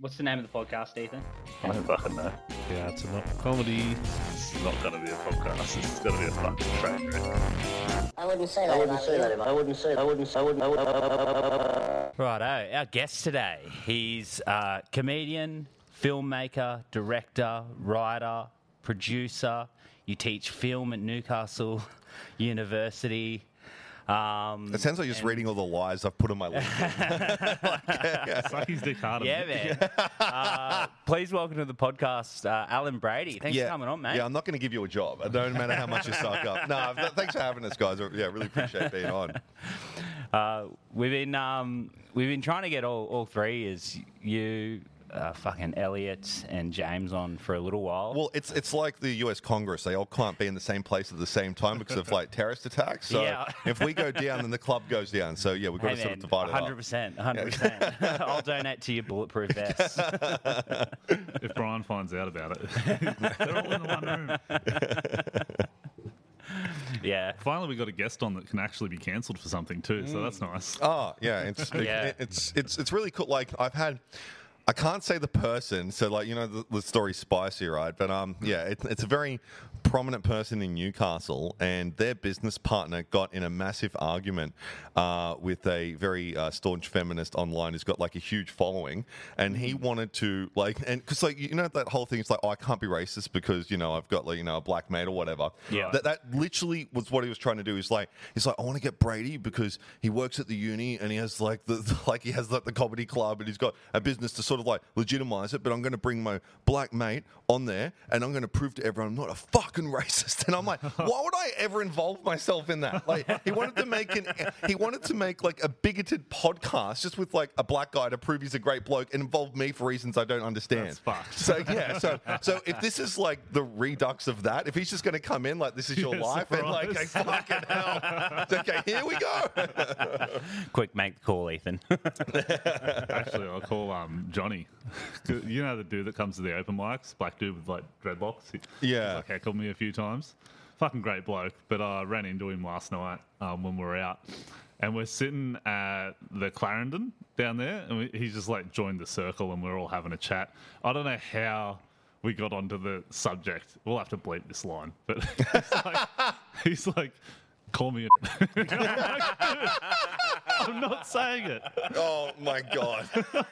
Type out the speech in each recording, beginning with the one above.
What's the name of the podcast, Ethan? I don't fucking know. Yeah, it's not comedy. It's not going to be a podcast. It's going to be a fucking train wreck. I wouldn't say that. I wouldn't. Righto, our guest today. He's a comedian, filmmaker, director, writer, producer. You teach film at Newcastle University. It sounds like you're just reading all the lies I've put on my list. It's like he's Dick Harden. Yeah, man. Please welcome to the podcast, Alan Brady. Thanks for coming on, mate. Yeah, I'm not going to give you a job. It don't matter how much you suck up. No, thanks for having us, guys. Yeah, really appreciate being on. We've been trying to get all three, as you, fucking Elliot and James, on for a little while. Well, it's like the US Congress. They all can't be in the same place at the same time because of like terrorist attacks. So if we go down, then the club goes down. So yeah, we've got to sort of divide it up. 100%. I'll donate to your bulletproof vest. If Brian finds out about it, they're all in the one room. Yeah. Finally, we got a guest on that can actually be cancelled for something too. So that's nice. Oh yeah, it's really cool. Like I can't say the person, so like, you know, the story's spicy, right? But yeah, it's a very prominent person in Newcastle, and their business partner got in a massive argument with a very staunch feminist online who's got like a huge following, and he wanted to and because like, you know, that whole thing is like, oh, I can't be racist because, you know, I've got like, you know, a black mate or whatever. Yeah. That literally was what he was trying to do. He's like, I want to get Brady because he works at the uni and he has like the comedy club and he's got a business to sort of like legitimize it, but I'm going to bring my black mate on there and I'm going to prove to everyone I'm not a fucking racist. And I'm like, why would I ever involve myself in that? Like, he wanted to make like a bigoted podcast just with like a black guy to prove he's a great bloke and involve me for reasons I don't understand. That's fucked. So yeah, so if this is like the redux of that, if he's just going to come in like, this is your life, and like, okay, fucking hell, okay, here we go. Quick, make the call, Ethan. Actually, I'll call Johnny. You know the dude that comes to the open mics, black dude with like dreadlocks. He's like heckled me a few times. Fucking great bloke. But I ran into him last night when we were out, and we're sitting at the Clarendon down there, and he's just like joined the circle, and we're all having a chat. I don't know how we got onto the subject. We'll have to bleep this line, but he's like, call me a I'm like, dude, I'm not saying it. Oh my god.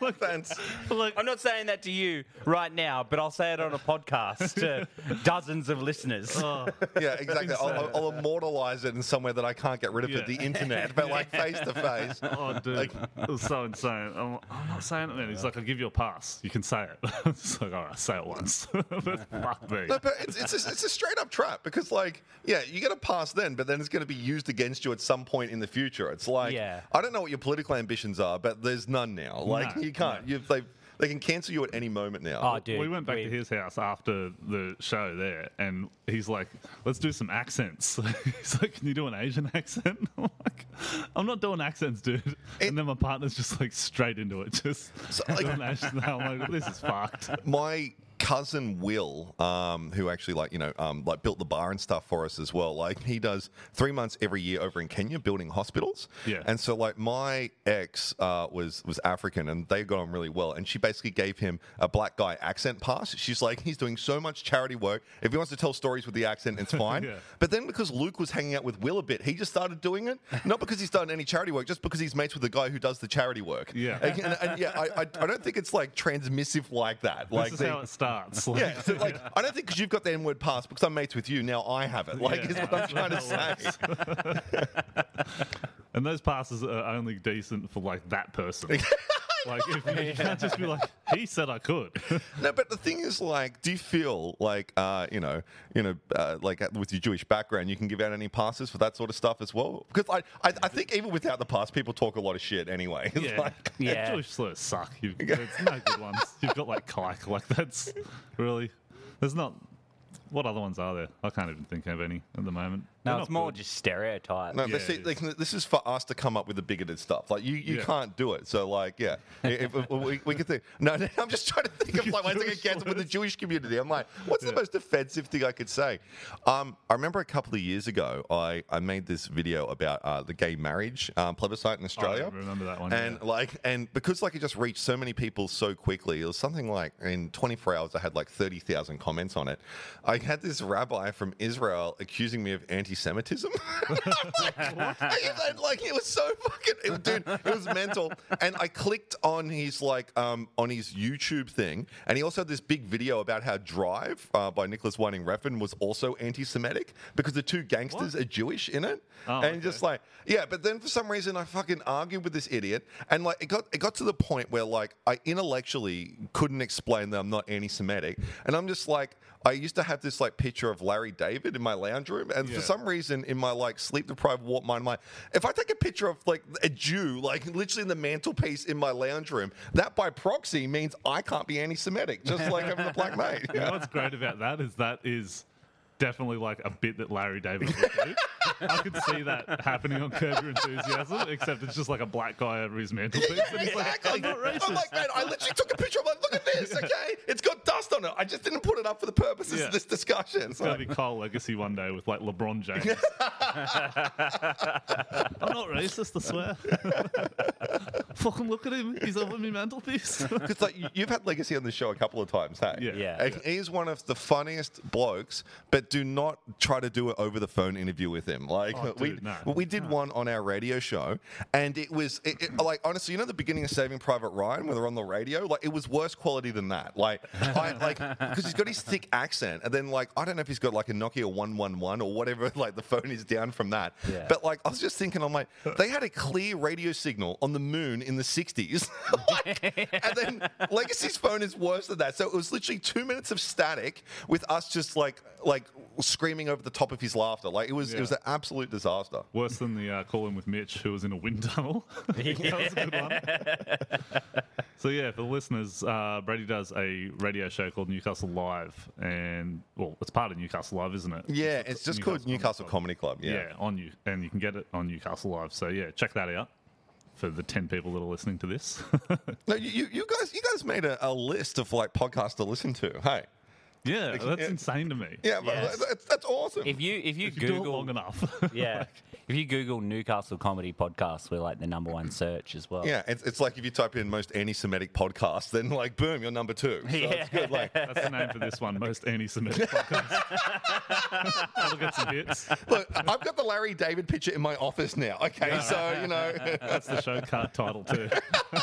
I'm not saying that to you right now, but I'll say it on a podcast to dozens of listeners. Oh, yeah, exactly. I'll immortalize it in somewhere that I can't get rid of it, the internet, but like face to face. Oh, dude, it was so insane. I'm not saying it, man. He's like, I'll give you a pass. You can say it. It's like, all right, say it once. But fuck me. No, but it's a straight up trap because, like, yeah, you get a pass then, but then it's going to be used against you at some point in the future. It's like, I don't know what your political ambitions are, but there's none now. Like, you can't. They can cancel you at any moment now. Oh, dude, we went back to his house after the show there, and he's like, let's do some accents. He's like, can you do an Asian accent? I'm like, I'm not doing accents, dude. And then my partner's just like straight into it. Just doing Asian. I'm like, this is fucked. My cousin Will, who actually like built the bar and stuff for us as well. Like, he does 3 months every year over in Kenya building hospitals. Yeah. And so like my ex was African and they got on really well. And she basically gave him a black guy accent pass. She's like, he's doing so much charity work. If he wants to tell stories with the accent, it's fine. Yeah. But then because Luke was hanging out with Will a bit, he just started doing it. Not because he's done any charity work, just because he's mates with the guy who does the charity work. Yeah. And yeah, I don't think it's like transmissive like that. Like, this is how it starts. Yeah, so like, I don't think because you've got the N-word pass, because I'm mates with you, now I have it. Like, is what I'm trying to say. And those passes are only decent for like that person. Like, if you can't just be like, he said I could. No, but the thing is, like, do you feel like, like with your Jewish background, you can give out any passes for that sort of stuff as well? Because I think even without the pass, people talk a lot of shit anyway. It's like, Jewish slurs suck. There's no good ones. You've got like kike. Like, that's really, there's not. What other ones are there? I can't even think of any at the moment. No, They're it's not more good. just stereotypes. No, Yeah, but see, it like, this is for us to come up with the bigoted stuff. Like, you Yeah. can't do it. So, like, yeah. If we could think. No, I'm just trying to think of, like, when I Jewish against with the words. Jewish community. I'm like, what's the Yeah. most offensive thing I could say? I remember a couple of years ago, I made this video about the gay marriage plebiscite in Australia. I remember that one. And and because like it just reached so many people so quickly, it was something like in 24 hours I had like 30,000 comments on it. I had this rabbi from Israel accusing me of anti-Semitism. Like it was so fucking, dude, it was mental. And I clicked on his on his YouTube thing, and he also had this big video about how Drive by Nicholas Winding Refn was also anti-Semitic because the two gangsters are Jewish in it. Oh, and okay. just like, yeah, but then for some reason I fucking argued with this idiot, and like it got to the point where like I intellectually couldn't explain that I'm not anti-Semitic, and I'm just like, I used to have this like picture of Larry David in my lounge room, and for Yeah. some reason in my like sleep deprived warped mind, I'm like, if I take a picture of like a Jew like literally in the mantelpiece in my lounge room, that by proxy means I can't be anti-Semitic, just like having a black mate. You know what's great about that is definitely like a bit that Larry David would do. I could see that happening on Curb Your Enthusiasm, except it's just like a black guy over his mantelpiece. and he's Exactly. like, I'm not racist. I'm like, man, I literally took a picture. I'm like, look at this, okay? It's got dust on it. I just didn't put it up for the purposes Yeah. of this discussion. It's going to be Kyle Legacy one day with like LeBron James. I'm not racist, I swear. Fucking look at him. He's over my mantelpiece. Because like you've had Legacy on the show a couple of times, hey? Yeah. Yeah. And he's one of the funniest blokes, but do not try to do an over the phone interview with him. Like Oh, dude, no. we did one on our radio show, and it was like honestly, you know the beginning of Saving Private Ryan where they're on the radio, like it was worse quality than that. Like because he's got his thick accent, and then like I don't know if he's got like a Nokia 111 or whatever, like the phone is down from that. Yeah. But like I was just thinking, I'm like, they had a clear radio signal on the moon in the 60s. And then Legacy's phone is worse than that. So it was literally 2 minutes of static with us just like screaming over the top of his laughter. Like it was an absolute disaster. Worse than the call in with Mitch, who was in a wind tunnel. That was a good one. So yeah, for the listeners, Brady does a radio show called Newcastle Live, and well, it's part of Newcastle Live, isn't it? Yeah, it's just called Newcastle Comedy Club. Yeah. and you can get it on Newcastle Live. So yeah, check that out for the 10 people that are listening to this. No, you guys made a list of like podcasts to listen to. Hey. Yeah, that's yeah. insane to me. Yeah, Yes. but that's awesome. If you If you do it Google long enough. yeah, if you Google Newcastle Comedy Podcast, we're like the #1 search as well. yeah, it's like if you type in most anti-Semitic podcast, then like boom, you're number 2. So it's good. Like, That's the name for this one, most anti-Semitic podcast. That'll get some hits. look, I've got the Larry David picture in my office now. Okay, so you know. That's the show card title too.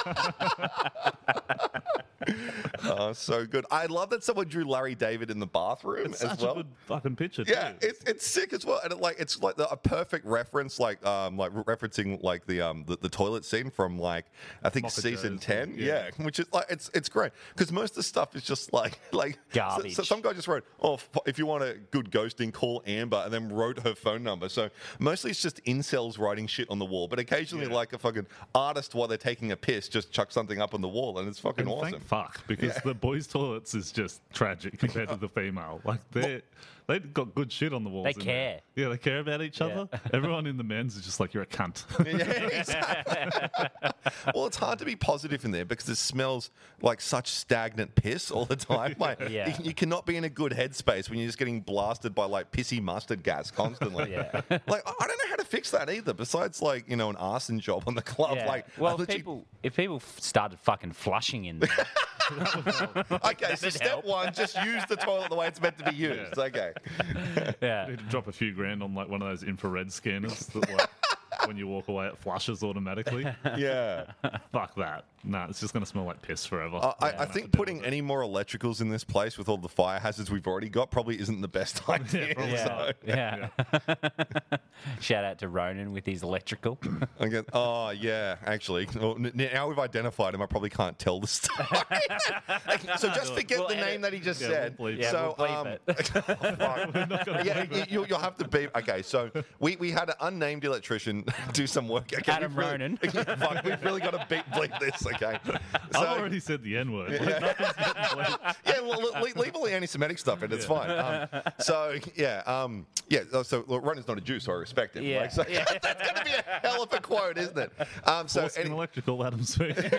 Oh, so good. I love that someone drew Larry David in the bathroom It's as such well. a good fucking picture Yeah, too. it's sick as well, and it's like a perfect reference, like referencing like the toilet scene from like I think Mocha season Joe's, 10. yeah. Yeah, which is like it's great because most of the stuff is just like Garbage. So some guy just wrote, if you want a good ghosting, call Amber, and then wrote her phone number. So mostly it's just incels writing shit on the wall, but occasionally Yeah. like a fucking artist while they're taking a piss just chuck something up on the wall, and it's fucking And awesome. thank fuck, because Yeah. the boys' toilets is just tragic compared to the female. Like they've got good shit on the walls. They in care. there. Yeah, they care about each Yeah. other. Everyone in the men's is just like, you're a cunt. Yeah, exactly. Well, it's hard to be positive in there because it smells like such stagnant piss all the time. Like Yeah. you cannot be in a good headspace when you're just getting blasted by like pissy mustard gas constantly. Yeah. Like I don't know how to fix that either. Besides like an arson job on the club. Yeah. Like well, I if literally- people started fucking flushing in there, okay, so step one, just use the toilet the way it's meant to be used. Yeah. Okay. yeah, Need to drop a few grand on like one of those infrared scanners that like when you walk away it flushes automatically. Yeah. Fuck that. Nah, it's just gonna smell like piss forever. I think putting any more electricals in this place with all the fire hazards we've already got probably isn't the best idea. probably So- yeah. Shout out to Ronan with his electrical. Okay. Oh, yeah, actually. Well, now we've identified him. I probably can't tell the story. So just forget We'll the edit. name that he just Yeah, said. we'll bleep. Yeah, So, we'll bleep fuck. We're not gonna Yeah, believe it. you'll have to be. Okay, so we had an unnamed electrician do some work. Okay, Adam Ronan. Fuck, we've really got to bleep this. Okay, so, I've already said the N word. Like, nothing's getting bleeped. yeah, leave all the anti-Semitic stuff in. It's fine. So Ronan's not a Jew, so I respect him. Yeah. Like, so that's going to be a hell of a quote, isn't it? Boston Electrical, Adam Smith.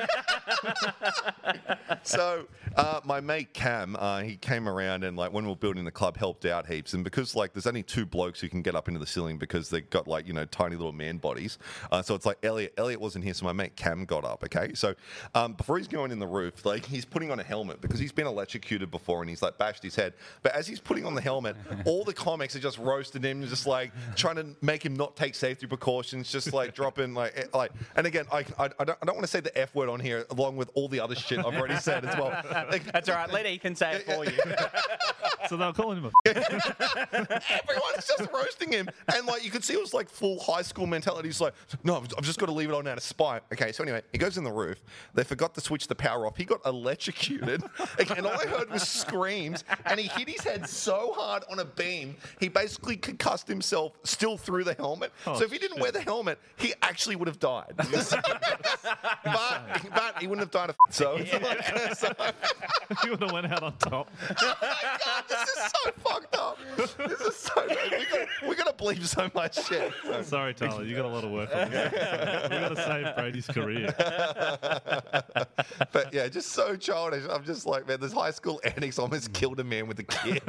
So my mate Cam, he came around and like when we were building the club, helped out heaps. And because like there's only 2 blokes who can get up into the ceiling because they've got like tiny little man bodies. So it's like Elliot wasn't here, so my mate Cam got up. Okay, so before he's going in the roof, like he's putting on a helmet because he's been electrocuted before and he's like bashed his head. But as he's putting on the helmet, all the comics are just roasting him, just like trying to make him not take safety precautions, just like dropping like. And again, I don't want to say the F word on here along with all the other shit I've already said as well. Like, That's all right. Let Ethan say it for you. So they're calling him a everyone's just roasting him, and like you could see it was like full high school mentality. He's like, no, I've just got to leave it on out of spite. Okay, so anyway, he goes in the roof. They forgot to switch the power off. He got electrocuted, and all I heard was screams. And he hit his head so hard on a beam, he basically concussed himself still through the helmet. So if he didn't wear the helmet, he actually would have died. but he wouldn't have died. So You would have went out on top. oh my God, this is so fucked up. This is so bad. We got to bleep so much shit. So. Sorry, Tyler, you got a lot of work on this. We got to save Brady's career. But yeah, just so childish. I'm just like, man, this high school annex almost killed a man with a kid.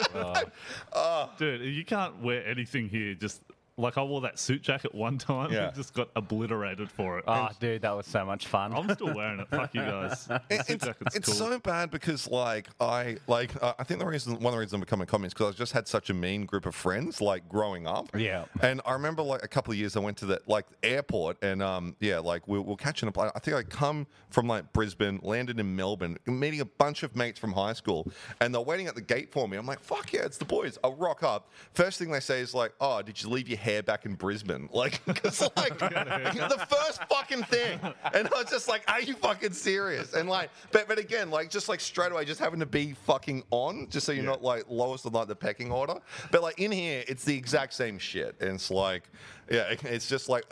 Dude, you can't wear anything here. Just like I wore that suit jacket one time, Yeah. and just got obliterated for it. Oh, dude, that was so much fun. I'm still wearing it. Fuck you guys. The suit jacket's It's cool. so bad because I think one of the reasons I'm becoming a comic is because I just had such a mean group of friends like growing up. Yeah. And I remember like a couple of years I went to the like airport and like we're catching up. I think I come from like Brisbane, landed in Melbourne, meeting a bunch of mates from high school, and they're waiting at the gate for me. I'm like, fuck yeah, it's the boys. I'll rock up. First thing they say is like, oh, did you leave your hair back in Brisbane? Like, because like the first fucking thing, and I was just like, are you fucking serious? And like, but again, like just like straight away, just having to be fucking on, just so you're not like lowest on like the pecking order. But like in here, it's the exact same shit, and it's like, yeah, it's just like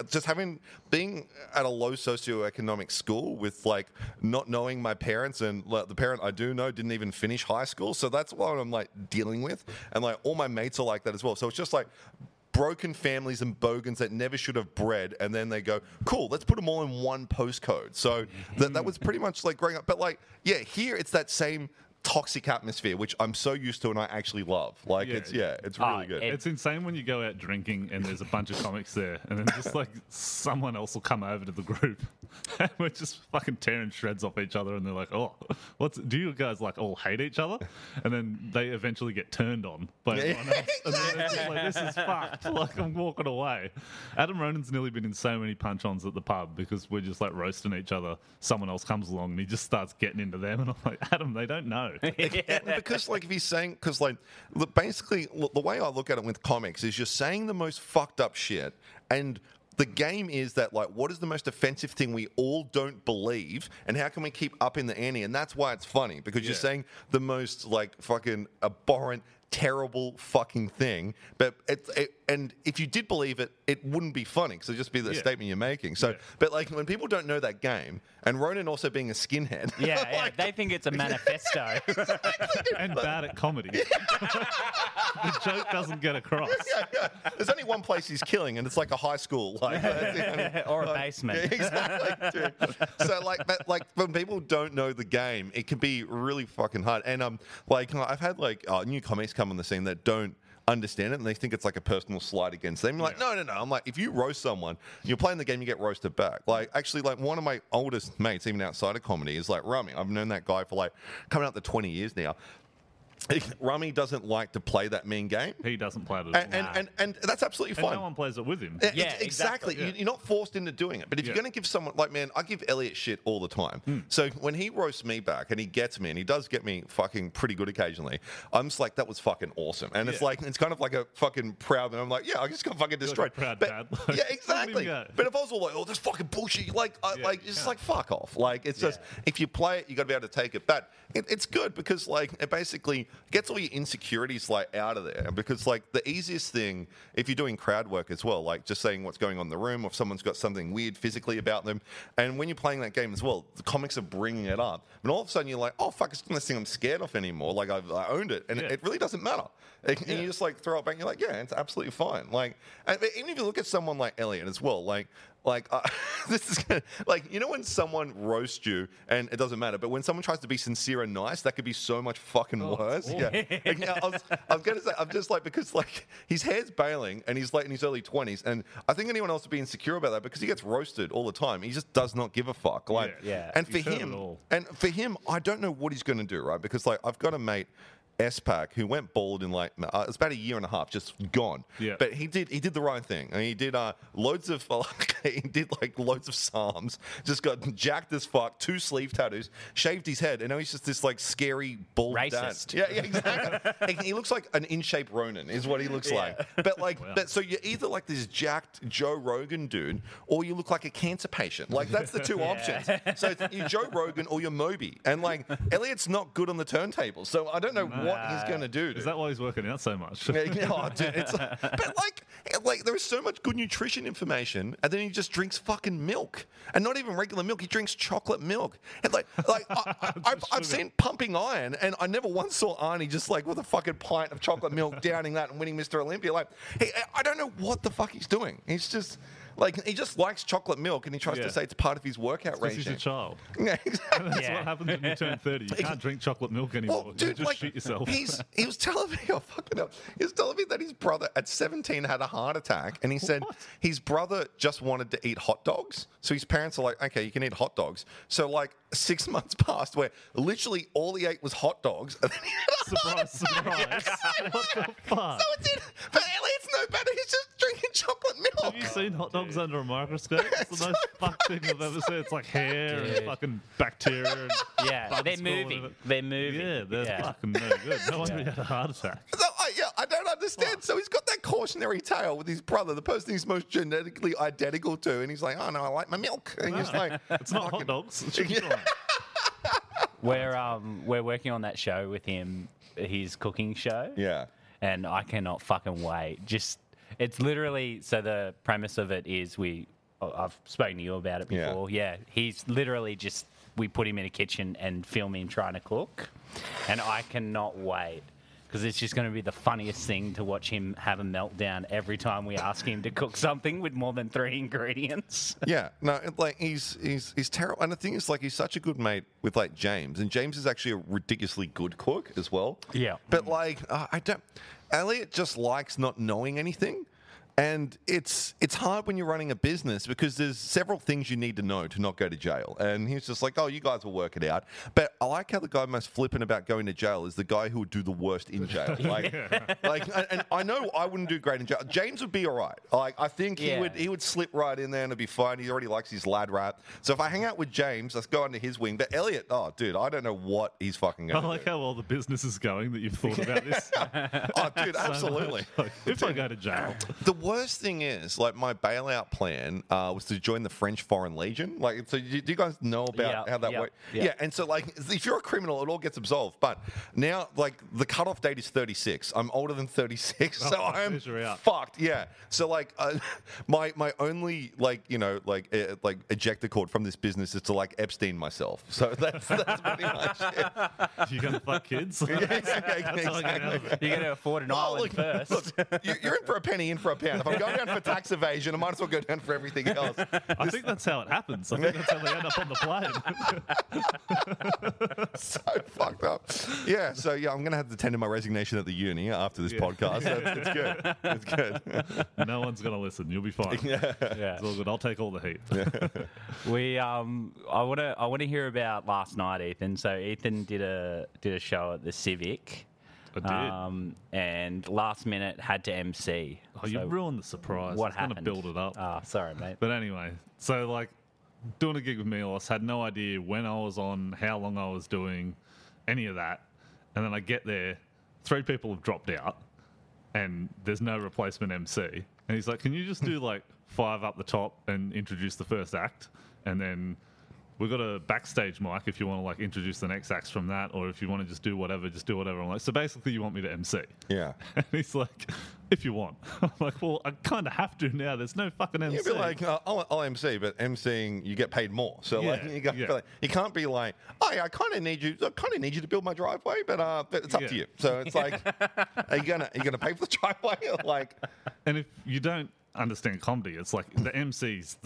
being at a low socioeconomic school with like not knowing my parents, and like, the parent I do know didn't even finish high school, so that's what I'm like dealing with, and like all my mates are like that as well. So it's just like broken families and bogans that never should have bred, and then they go, cool, let's put them all in one postcode. So that was pretty much like growing up. But like, yeah, here it's that same toxic atmosphere, which I'm so used to and I actually love. Like, it's really good. It's insane when you go out drinking and there's a bunch of comics there, and then just like someone else will come over to the group, and we're just fucking tearing shreds off each other, and they're like, "Oh, do you guys like all hate each other?" And then they eventually get turned on by everyone else, and then it's just like, "This is fucked." Like, I'm walking away. Adam Ronan's nearly been in so many punch-ons at the pub because we're just like roasting each other. Someone else comes along and he just starts getting into them, and I'm like, Adam, they don't know. Because like if he's saying, because like basically the way I look at it with comics is you're saying the most fucked up shit, and the game is that like what is the most offensive thing we all don't believe, and how can we keep up in the ante? And that's why it's funny, because you're saying the most like fucking abhorrent, terrible fucking thing, but and if you did believe it, it wouldn't be funny because it'd just be the statement you're making. So, but like when people don't know that game, and Ronan also being a skinhead, like, they think it's a manifesto. And bad at comedy. The joke doesn't get across. There's only one place he's killing, and it's like a high school, like or a basement. Exactly. Dude. So but when people don't know the game, it can be really fucking hard. And like I've had like new comics come on the scene that don't understand it, and they think it's like a personal slight against them. Like, no. I'm like, if you roast someone, you're playing the game, you get roasted back. Like, actually, like one of my oldest mates, even outside of comedy, is like Rami. I've known that guy for like coming up to 20 years now. Rami doesn't like to play that mean game. He doesn't play it at all. And that's absolutely fine. And no one plays it with him. Exactly. You're not forced into doing it. But if you're going to give someone, like, man, I give Elliot shit all the time. So when he roasts me back and he gets me, and he does get me fucking pretty good occasionally, I'm just like, that was fucking awesome. And it's like, it's kind of like a fucking proud, and I'm like, yeah, I just got fucking destroyed. Like a proud dad. Yeah, exactly. But if I was all like, oh, that's fucking bullshit, it's just like, fuck off. Like, it's just, if you play it, you got to be able to take it. But it's good because, like, it basically, gets all your insecurities like out of there. Because like the easiest thing, if you're doing crowd work as well, like just saying what's going on in the room, or if someone's got something weird physically about them, and when you're playing that game as well, the comics are bringing it up, and all of a sudden you're like, oh fuck, it's not this thing I'm scared of anymore. Like I owned it, and it really doesn't matter. And you just like throw it back, and you're like, yeah, it's absolutely fine. Like, and even if you look at someone like Elliot as well, like this is gonna, like, you know, when someone roasts you and it doesn't matter, but when someone tries to be sincere and nice, that could be so much fucking worse. Yeah, I was gonna say, I'm just like, because like his hair's bailing and he's like in his early 20s, and I think anyone else would be insecure about that because he gets roasted all the time. He just does not give a fuck. Like, and for him, I don't know what he's gonna do, right? Because like I've got a mate, S-Pac, who went bald in like it's about a year and a half, just gone. Yeah. But he did the right thing. I mean, he did loads of psalms. Just got jacked as fuck, 2 sleeve tattoos, shaved his head, and now he's just this like scary bald racist dad. Yeah, exactly. He looks like an in-shape Ronin, is what he looks like. But like, so you're either like this jacked Joe Rogan dude, or you look like a cancer patient. Like that's the 2 options. So you're Joe Rogan or you're Moby, and like Elliot's not good on the turntables, so I don't know what he's going to do. Is that why he's working out so much? Dude, but like there is so much good nutrition information, and then he just drinks fucking milk, and not even regular milk. He drinks chocolate milk, and I've seen Pumping Iron, and I never once saw Arnie just like with a fucking pint of chocolate milk downing that and winning Mr. Olympia. Like, I don't know what the fuck he's doing. He's just. Like, he just likes chocolate milk, and he tries to say it's part of his workout regime. He's a child. Yeah, exactly. That's what happens when you turn 30. You can't drink chocolate milk anymore. Well, dude, you just shit yourself. He was telling me, oh, fucking hell. He was telling me that his brother at 17 had a heart attack, and he said his brother just wanted to eat hot dogs. So his parents are like, okay, you can eat hot dogs. So, like, 6 months passed where literally all he ate was hot dogs. And then he had a surprise. What the fuck? So it did. But Elliot's no better. He's just drinking chocolate milk. Have you seen hot dogs under a microscope? It's the most fucked thing I've ever seen. It's like hair and fucking bacteria. And they're moving. They're moving. Yeah, they're fucking no good. No wonder he had a heart attack. So, I don't understand. So he's got that cautionary tale with his brother, the person he's most genetically identical to, and he's like, oh no, I like my milk. And he's like, it's not hot dogs. We're working on that show with him, his cooking show. Yeah. And I cannot fucking wait. It's literally, so the premise of it is I've spoken to you about it before. Yeah. He's literally just, we put him in a kitchen and film him trying to cook. And I cannot wait. Because it's just going to be the funniest thing to watch him have a meltdown every time we ask him to cook something with more than 3 ingredients. Yeah, no, like he's terrible. And the thing is, like, he's such a good mate with like James, and James is actually a ridiculously good cook as well. Yeah, but like Elliot just likes not knowing anything. And it's hard when you're running a business because there's several things you need to know to not go to jail. And he's just like, oh, you guys will work it out. But I like how the guy most flippant about going to jail is the guy who would do the worst in jail. And I know I wouldn't do great in jail. James would be all right. Like, I think he would slip right in there and it'd be fine. He already likes his lad rap. So if I hang out with James, let's go under his wing. But Elliot, oh, dude, I don't know what he's fucking going to do. I like how well the business is going that you've thought about this. Oh, dude, absolutely. If I go to jail. The worst thing is, like, my bailout plan was to join the French Foreign Legion. Like, so do you guys know about how that works? Yeah, and so, like, if you're a criminal, it all gets absolved. But now, like, the cutoff date is 36. I'm older than 36, so I'm fucked. Yeah. So, like, my only, like, you know, like ejector cord from this business is to, like, Epstein myself. So that's pretty much it. You're gonna fuck kids. Exactly. You're gonna afford an island first. Look, you're in for a penny, in for a pound. If I'm going down for tax evasion, I might as well go down for everything else. I think that's how it happens. I think that's how they end up on the plane. So fucked up. Yeah, so I'm going to have to tender my resignation at the uni after this podcast. So it's good. It's good. No one's going to listen. You'll be fine. Yeah. It's all good. I'll take all the heat. I want to hear about last night, Ethan. So Ethan did a show at the Civic. I did. And last minute had to MC. Oh, you ruined the surprise. What happened? I was going to build it up. Ah, sorry, mate. But anyway, so like doing a gig with Milos, had no idea when I was on, how long I was doing, any of that. And then I get there, 3 people have dropped out, and there's no replacement MC. And he's like, can you just do like 5 up the top and introduce the first act? And then we've got a backstage mic if you want to like introduce the next acts from that, or if you want to just do whatever, just do whatever. I'm like, so basically you want me to MC? Yeah. And he's like, if you want. I'm like, well, I kind of have to now. There's no fucking MC. You'd be like, I'll MC, but MCing you get paid more. So like, you can't be like, oh yeah, I kind of need you to build my driveway, but it's up to you. So it's like, are you gonna pay for the driveway? Or like, and if you don't understand comedy, it's like the MC's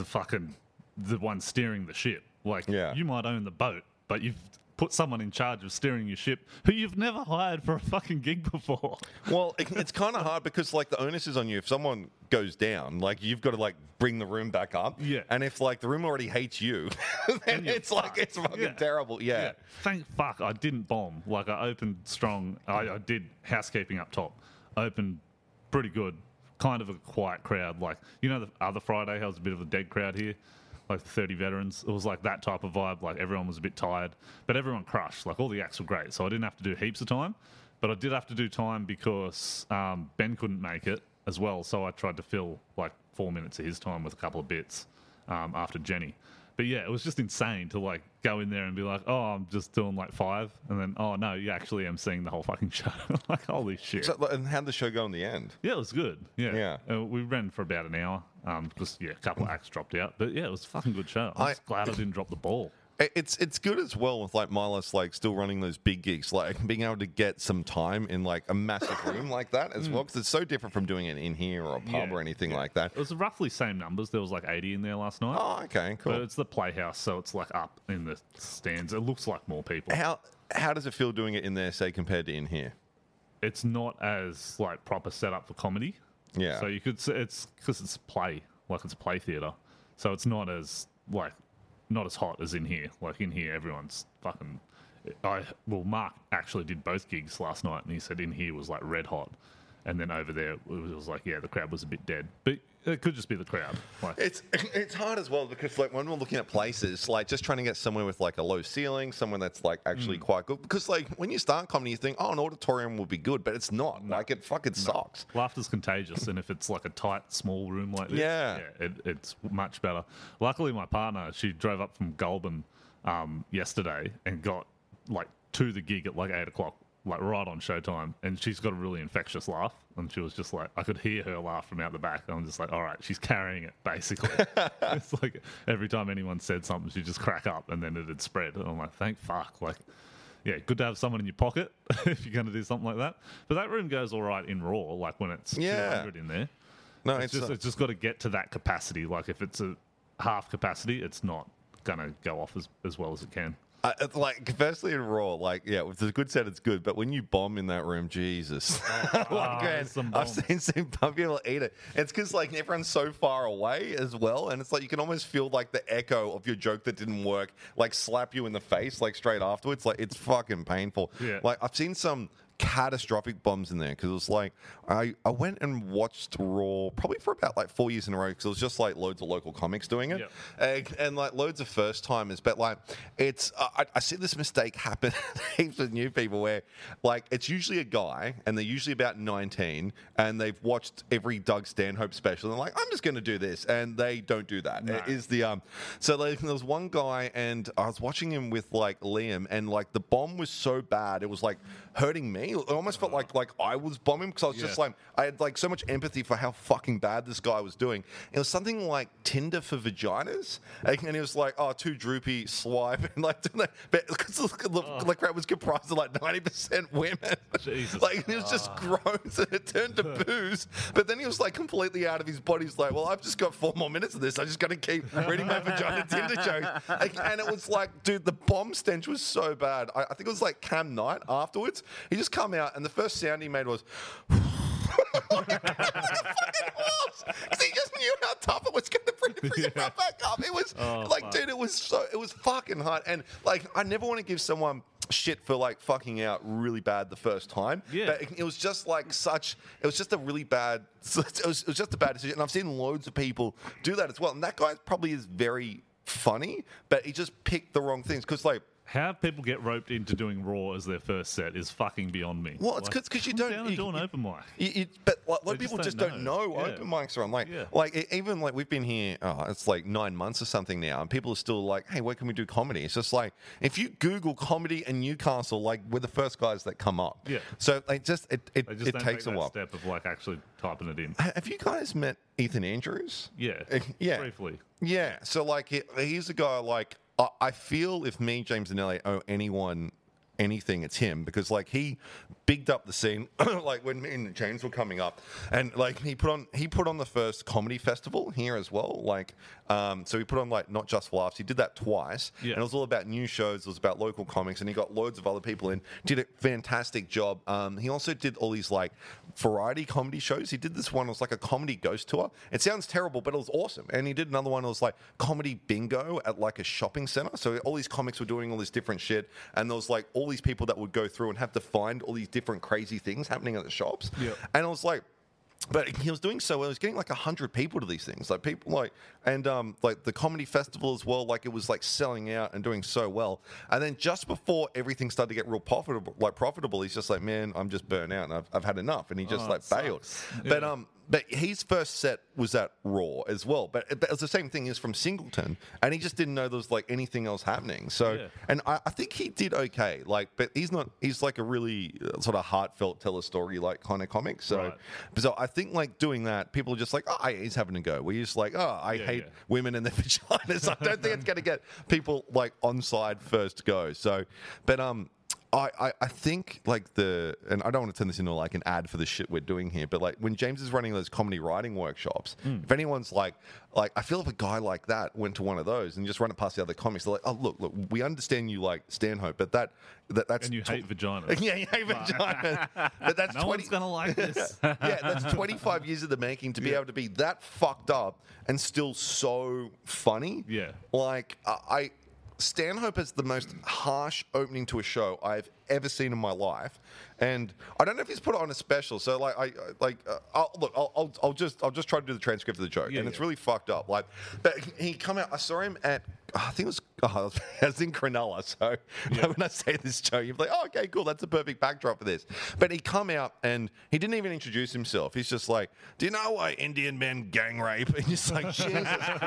the one steering the ship. Like, you might own the boat, but you've put someone in charge of steering your ship who you've never hired for a fucking gig before. Well, it's kind of hard because like the onus is on you. If someone goes down, like you've got to like bring the room back up. Yeah. And if like the room already hates you, then it's like it's fucking terrible. Yeah. Thank fuck I didn't bomb. Like I opened strong. I did housekeeping up top. Opened pretty good. Kind of a quiet crowd. Like, you know, the other Friday, there was a bit of a dead crowd here. Like 30 veterans. It was like that type of vibe. Like everyone was a bit tired, but everyone crushed. Like all the acts were great. So I didn't have to do heaps of time, but I did have to do time because Ben couldn't make it as well. So I tried to fill like 4 minutes of his time with a couple of bits after Jenny. But yeah, it was just insane to like go in there and be like, oh, I'm just doing like 5. And then, oh no, you actually emceeing the whole fucking show. Like, holy shit. So, and how'd the show go in the end? Yeah, it was good. Yeah. We ran for about an hour. Because, a couple of acts dropped out. But yeah, it was a fucking good show. I'm just glad I didn't drop the ball. It's good as well with like Milos like still running those big gigs, like being able to get some time in like a massive room like that as well, because it's so different from doing it in here or a pub or anything like that. It was roughly same numbers. There was like 80 in there last night. Oh, okay, cool. But it's the Playhouse, so it's like up in the stands. It looks like more people. How does it feel doing it in there, say, compared to in here? It's not as like proper setup for comedy. Yeah. So you could say it's because it's play, like it's play theatre. So it's not as like. Not as hot as in here. Like in here, everyone's fucking. Mark actually did both gigs last night, and he said in here was like red hot, and then over there it was like the crowd was a bit dead. But it could just be the crowd. Like, it's hard as well because like when we're looking at places, like just trying to get somewhere with like a low ceiling, somewhere that's like actually quite good. Because like when you start comedy, you think, oh, an auditorium will be good, but it's not. No. Like it fucking sucks. Laughter's contagious, and if it's like a tight, small room like this, it's much better. Luckily, my partner, she drove up from Goulburn yesterday and got like to the gig at like 8 o'clock. Like right on showtime, and she's got a really infectious laugh, and she was just like, I could hear her laugh from out the back, and I'm just like, all right, she's carrying it basically. It's like every time anyone said something, she'd just crack up, and then it'd spread, and I'm like, thank fuck. Like, yeah, good to have someone in your pocket if you're going to do something like that. But that room goes all right in Raw, like when it's 200 in there. No, it's just got to get to that capacity. Like if it's a half capacity, it's not going to go off as well as it can. Like, firstly in Raw, like, yeah, with a good set, it's good. But when you bomb in that room, Jesus. Man, I've seen some people eat it. It's because, like, everyone's so far away as well. And it's like you can almost feel, like, the echo of your joke that didn't work, like, slap you in the face, like, straight afterwards. Like, it's fucking painful. Yeah. Like, I've seen some catastrophic bombs in there because it was like I went and watched Raw probably for about like 4 years in a row because it was just like loads of local comics doing it and like loads of first timers, but like it's I see this mistake happen heaps with new people where like it's usually a guy and they're usually about 19 and they've watched every Doug Stanhope special and they're like, I'm just going to do this, and they don't do that. No. It is the so like, there was one guy and I was watching him with like Liam and like the bomb was so bad it was like hurting me. It almost felt like I was bombing because I was just like I had like so much empathy for how fucking bad this guy was doing. It was something like Tinder for vaginas, and he was like, "Oh, too droopy, swipe," and like because the crowd was comprised of like 90% women. Jesus. Like it was just gross, and it turned to booze. But then he was like completely out of his body. He's like, "Well, I've just got 4 more minutes of this. I just got to keep reading my vagina Tinder jokes." And it was like, dude, the bomb stench was so bad. I think it was like Cam Knight afterwards. He just come out, and the first sound he made was. Because he just knew how tough it was going to bring it right back up. It was dude, it was fucking hard. And like, I never want to give someone shit for like fucking out really bad the first time. Yeah. But it was just like it was just a really bad, it was just a bad decision. And I've seen loads of people do that as well. And that guy probably is very funny, but he just picked the wrong things. Because like, How people get roped into doing Raw as their first set is fucking beyond me. Well, it's because you don't. Down and do an open mic. But like, a lot of They people just just don't don't know know. Yeah. open mics are on. Like, Yeah. Even like we've been here. It's like 9 months or something now, and people are still like, "Hey, where can we do comedy?" It's just like if you Google comedy in Newcastle, like we're the first guys that come up. Yeah. So like, They just it don't takes take a that while. step of like actually typing it in. Have you guys met Ethan Andrews? Yeah. Yeah. Briefly. Yeah. So like, he's a guy like I feel if me, James and Elliot owe anyone anything, it's him, because like he bigged up the scene like when me and James were coming up, and like he put on the first comedy festival here as well, like so he put on like Not Just for Laughs. He did that twice, Yeah. and it was all about new shows, it was about local comics, and he got loads of other people in, did a fantastic job. He also did all these like variety comedy shows. He did this one, it was like a comedy ghost tour. It sounds terrible, but it was awesome. And he did another one, it was like comedy bingo at like a shopping center, so all these comics were doing all this different shit, and there was like all these people that would go through and have to find all these different crazy things happening at the shops. Yep. And I was like, but he was doing so well. He was getting like 100 people to these things, like people like, and like the comedy festival as well. Like it was like selling out and doing so well. And then just before everything started to get real profitable, he's just like, man, I'm just burnt out and I've had enough. And he just like bailed. Yeah. But his first set was at Raw as well. But it was the same thing. He was from Singleton, and he just didn't know there was like anything else happening. So, Yeah. and I think he did okay. Like, but he's not. He's like a really sort of heartfelt, tell a story like kind of comic. So, Right. so I think like doing that, people are just like, oh, he's having a go. We're just like, oh, I hate women and their vaginas. I don't think it's going to get people like on side first go. So, but I think like and I don't want to turn this into like an ad for the shit we're doing here, but like when James is running those comedy writing workshops, if anyone's like I feel if a guy like that went to one of those and just run it past the other comics, they're like, oh look, we understand you like Stanhope, but that's And you hate vaginas. yeah, you hate vagina. But that's No one's going to like this. yeah, that's 25 years of the making to be able to be that fucked up and still so funny. Yeah. Like Stanhope is the most harsh opening to a show I've ever seen in my life, and I don't know if he's put it on a special. So I'll just try to do the transcript of the joke, and it's really fucked up. Like, but he come out. I saw him at I think it was in Cronulla. So when I say this joke, you're like, oh, okay, cool, that's a perfect backdrop for this. But he come out and he didn't even introduce himself. He's just like, do you know why Indian men gang rape? And he's like, Jesus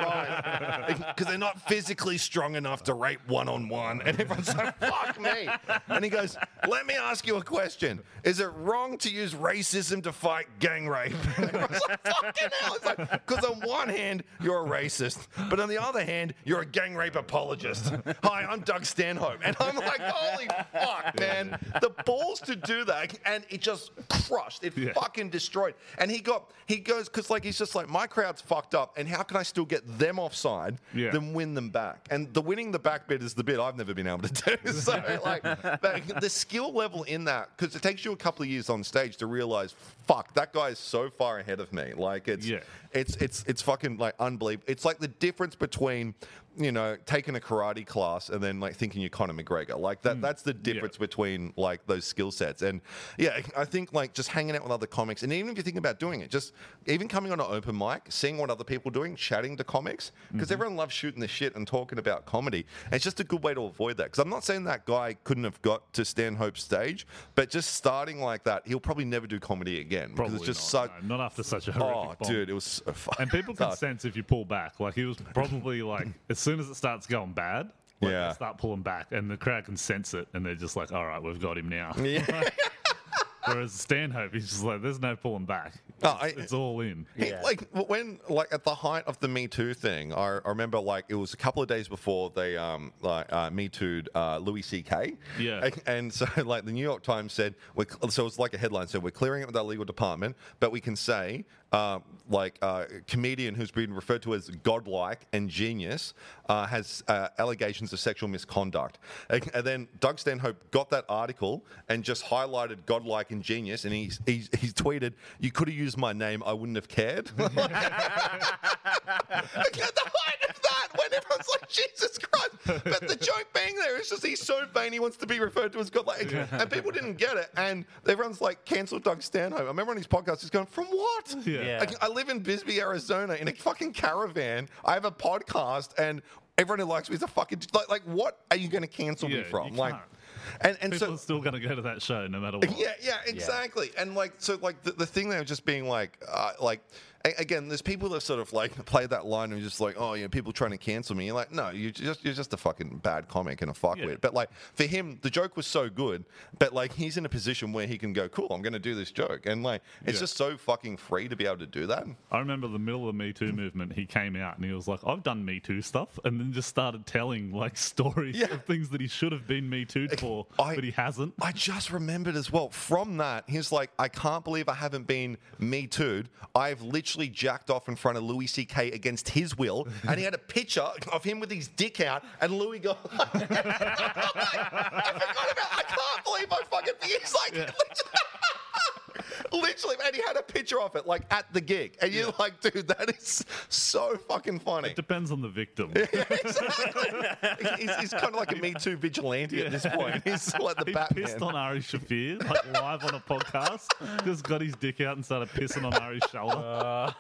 Christ, because they're not physically strong enough to rape one-on-one. And everyone's like, fuck me. And he goes, let me ask you a question. Is it wrong to use racism to fight gang rape? And everyone's like, fucking hell. It's like, because on one hand, you're a racist, but on the other hand, you're a gang rape apologist. Hi, I'm Doug Stanhope. And I'm like, holy fuck, man. The balls to do that. And it just crushed. It fucking destroyed. And he goes, because like he's just like, my crowd's fucked up, and how can I still get them offside then win them back? And the winning the back bit is the bit I've never been able to do. So like, but the skill level in that, because it takes you a couple of years on stage to realize, fuck, that guy is so far ahead of me. Like it's fucking like unbelievable. It's like the difference between, you know, taking a karate class and then like thinking you're Conor McGregor. Like that's the difference between like those skill sets. And yeah, I think like just hanging out with other comics, and even if you think about doing it, just even coming on an open mic, seeing what other people are doing, chatting to comics, because everyone loves shooting the shit and talking about comedy. And it's just a good way to avoid that. Because I'm not saying that guy couldn't have got to Stanhope's stage, but just starting like that, he'll probably never do comedy again. Because it's just not after such a horrific bomb. Dude, it was so fun. And people can sense if you pull back. Like he was probably like, as soon as it starts going bad, they start pulling back, and the crowd can sense it, and they're just like, all right, we've got him now. Yeah. Whereas Stanhope, he's just like, there's no pulling back. It's all in. Like when, like at the height of the Me Too thing, I remember like it was a couple of days before they Me Too'd Louis C.K. Yeah. And so like the New York Times said, so it's like a headline said, we're clearing it with our legal department, but we can say a comedian who's been referred to as godlike and genius has allegations of sexual misconduct. And then Doug Stanhope got that article and just highlighted godlike and genius, and he's tweeted, "You could have used my name, I wouldn't have cared." At the height of that, when everyone's like, Jesus Christ. But the joke being there is just he's so vain he wants to be referred to as godlike. And people didn't get it. And everyone's like, cancel Doug Stanhope. I remember on his podcast, he's going, from what? Yeah. Like, I live in Bisbee, Arizona in a fucking caravan. I have a podcast, and everyone who likes me is a fucking like what are you going to cancel me from? You Like, can't. and People so are still going to go to that show no matter what. yeah, exactly. And like, so like the thing there just being like, again, there's people that sort of like play that line and just like, oh, yeah, people trying to cancel me. You're like, no, you're just a fucking bad comic and a fuckwit. Yeah. But like for him, the joke was so good, but like he's in a position where he can go, cool, I'm going to do this joke, and like it's just so fucking free to be able to do that. I remember the middle of the Me Too movement, he came out and he was like, I've done Me Too stuff, and then just started telling like stories of things that he should have been Me Too'd for, but he hasn't. I just remembered as well from that, he's like, I can't believe I haven't been Me Too'd. I've literally jacked off in front of Louis C.K. against his will, and he had a picture of him with his dick out, and Louis go, I can't believe I fucking, he's like, literally, man, he had a picture of it, like, at the gig. And you're like, dude, that is so fucking funny. It depends on the victim. Yeah, exactly. He's kind of like a Me Too vigilante at this point. He's like the He Batman. pissed on Ari Shafir, like live on a podcast. Just got his dick out and started pissing on Ari's shoulder.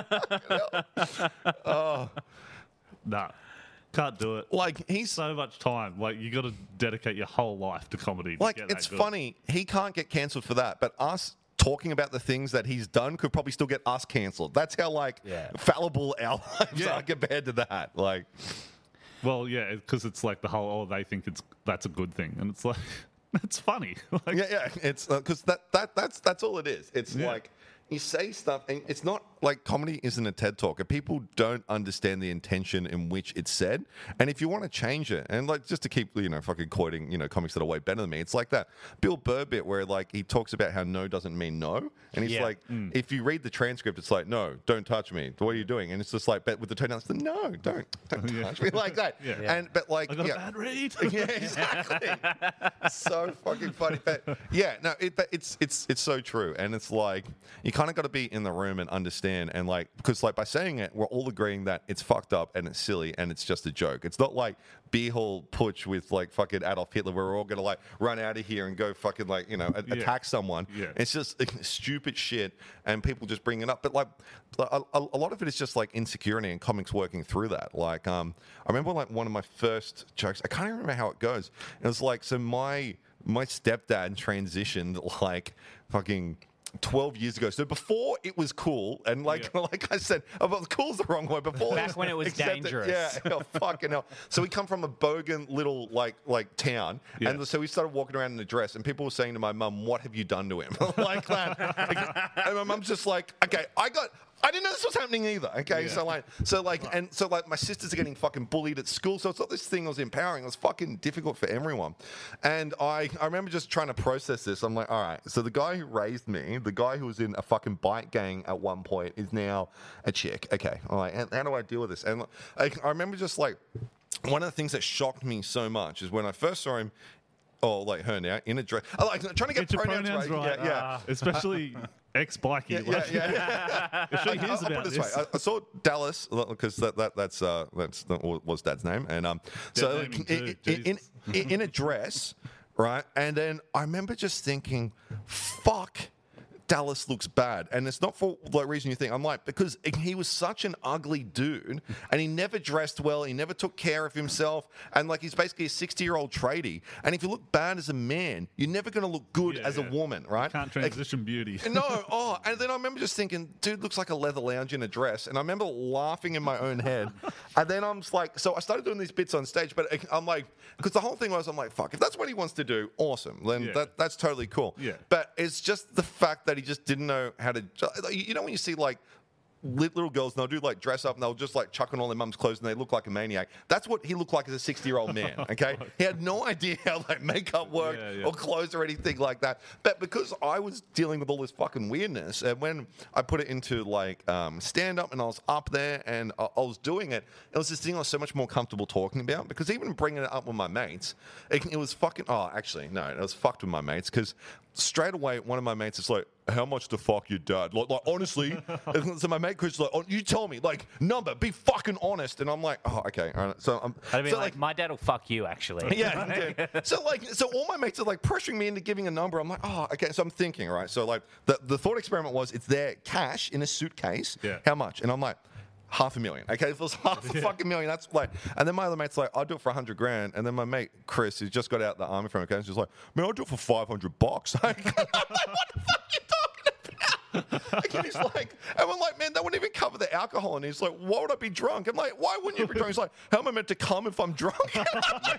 Nah, can't do it. Like, he's So much time. Like, you got to dedicate your whole life to comedy. To like, get that it's good. funny. He can't get cancelled for that, but us talking about the things that he's done could probably still get us cancelled. That's how like fallible our lives are compared to that. Like, well, yeah, because it's like the whole. Oh, they think that's a good thing, and it's like that's funny. Like, yeah, it's because that's all it is. It's like you say stuff, and it's not like comedy isn't a TED talk. And people don't understand the intention in which it's said. And if you want to change it, and like just to keep fucking quoting comics that are way better than me, it's like that Bill Burr bit where like he talks about how no doesn't mean no, and he's like, if you read the transcript, it's like, no, don't touch me. What are you doing? And it's just like, but with the tone down, it's like, no, don't touch me like that. And but like, I got a bad read. yeah, exactly. So fucking funny. But yeah, no, it's so true, and it's like you kind of got to be in the room and understand, and like because like by saying it, we're all agreeing that it's fucked up and it's silly and it's just a joke. It's not like Beer Hall Putsch with like fucking Adolf Hitler, where we're all gonna like run out of here and go fucking like attack someone. Yeah. It's just stupid shit, and people just bring it up. But like a lot of it is just like insecurity and comics working through that. Like I remember like one of my first jokes. I can't even remember how it goes. It was like, so my stepdad transitioned like fucking 12 years ago. So before it was cool, and like I said, cool's the wrong word. Before back when it was dangerous. Yeah, fucking hell. So we come from a bogan little like town, and so we started walking around in a dress, and people were saying to my mum, "What have you done to him?" like that. And my mum's just like, "Okay, I didn't know this was happening either." Okay, so my sisters are getting fucking bullied at school. So it's not this thing that was empowering. It was fucking difficult for everyone. And I remember just trying to process this. I'm like, all right. So the guy who raised me, the guy who was in a fucking bike gang at one point, is now a chick. Okay, all right. How do I deal with this? And I remember just like one of the things that shocked me so much is when I first saw him. Oh, like her now in a dress. I like trying to get pronouns right. Yeah. Especially ex-bikie. If she hears about this. I saw Dallas because that was Dad's name, and so in a dress, right? And then I remember just thinking, fuck. Dallas looks bad, and it's not for the reason you think. I'm like, because he was such an ugly dude, and he never dressed well, he never took care of himself, and like he's basically a 60-year-old tradie. And if you look bad as a man, you're never going to look good as a woman, right? Can't transition beauty. No, and then I remember just thinking, dude looks like a leather lounge in a dress, and I remember laughing in my own head. And then I'm just like, so I started doing these bits on stage, but I'm like, because the whole thing was, I'm like, fuck, if that's what he wants to do, awesome, then that's totally cool. Yeah. But it's just the fact that he just didn't know how to, when you see like little girls and they'll do like dress up and they'll just like chuck on all their mum's clothes and they look like a maniac. That's what he looked like as a 60-year-old man. Okay, he had no idea how like makeup worked or clothes or anything like that. But because I was dealing with all this fucking weirdness, and when I put it into like stand up and I was up there and I was doing it, it was this thing I was so much more comfortable talking about, because even bringing it up with my mates, it was fucking. Oh, actually, no, it was fucked with my mates, because straight away one of my mates is like, how much to fuck your dad? Like honestly. So my mate Chris is like, oh, you tell me, like, number, be fucking honest. And I'm like, oh, okay. All right. So I'd be like, my dad will fuck you, actually. Yeah. So all my mates are like pressuring me into giving a number. I'm like, oh, okay. So I'm thinking, right? So like the thought experiment was, it's there cash in a suitcase. Yeah. How much? And I'm like, $500,000. Okay, if it was $500,000, that's like. And then my other mate's like, I'll do it for $100,000. And then my mate Chris, who's just got out the army from it, he's just like, man, I'll do it for $500. Like, what the fuck are you talking about? And he's like, and I'm like, man, that wouldn't even cover the alcohol. And he's like, why would I be drunk? I'm like, why wouldn't you be drunk? He's like, how am I meant to come if I'm drunk? So he's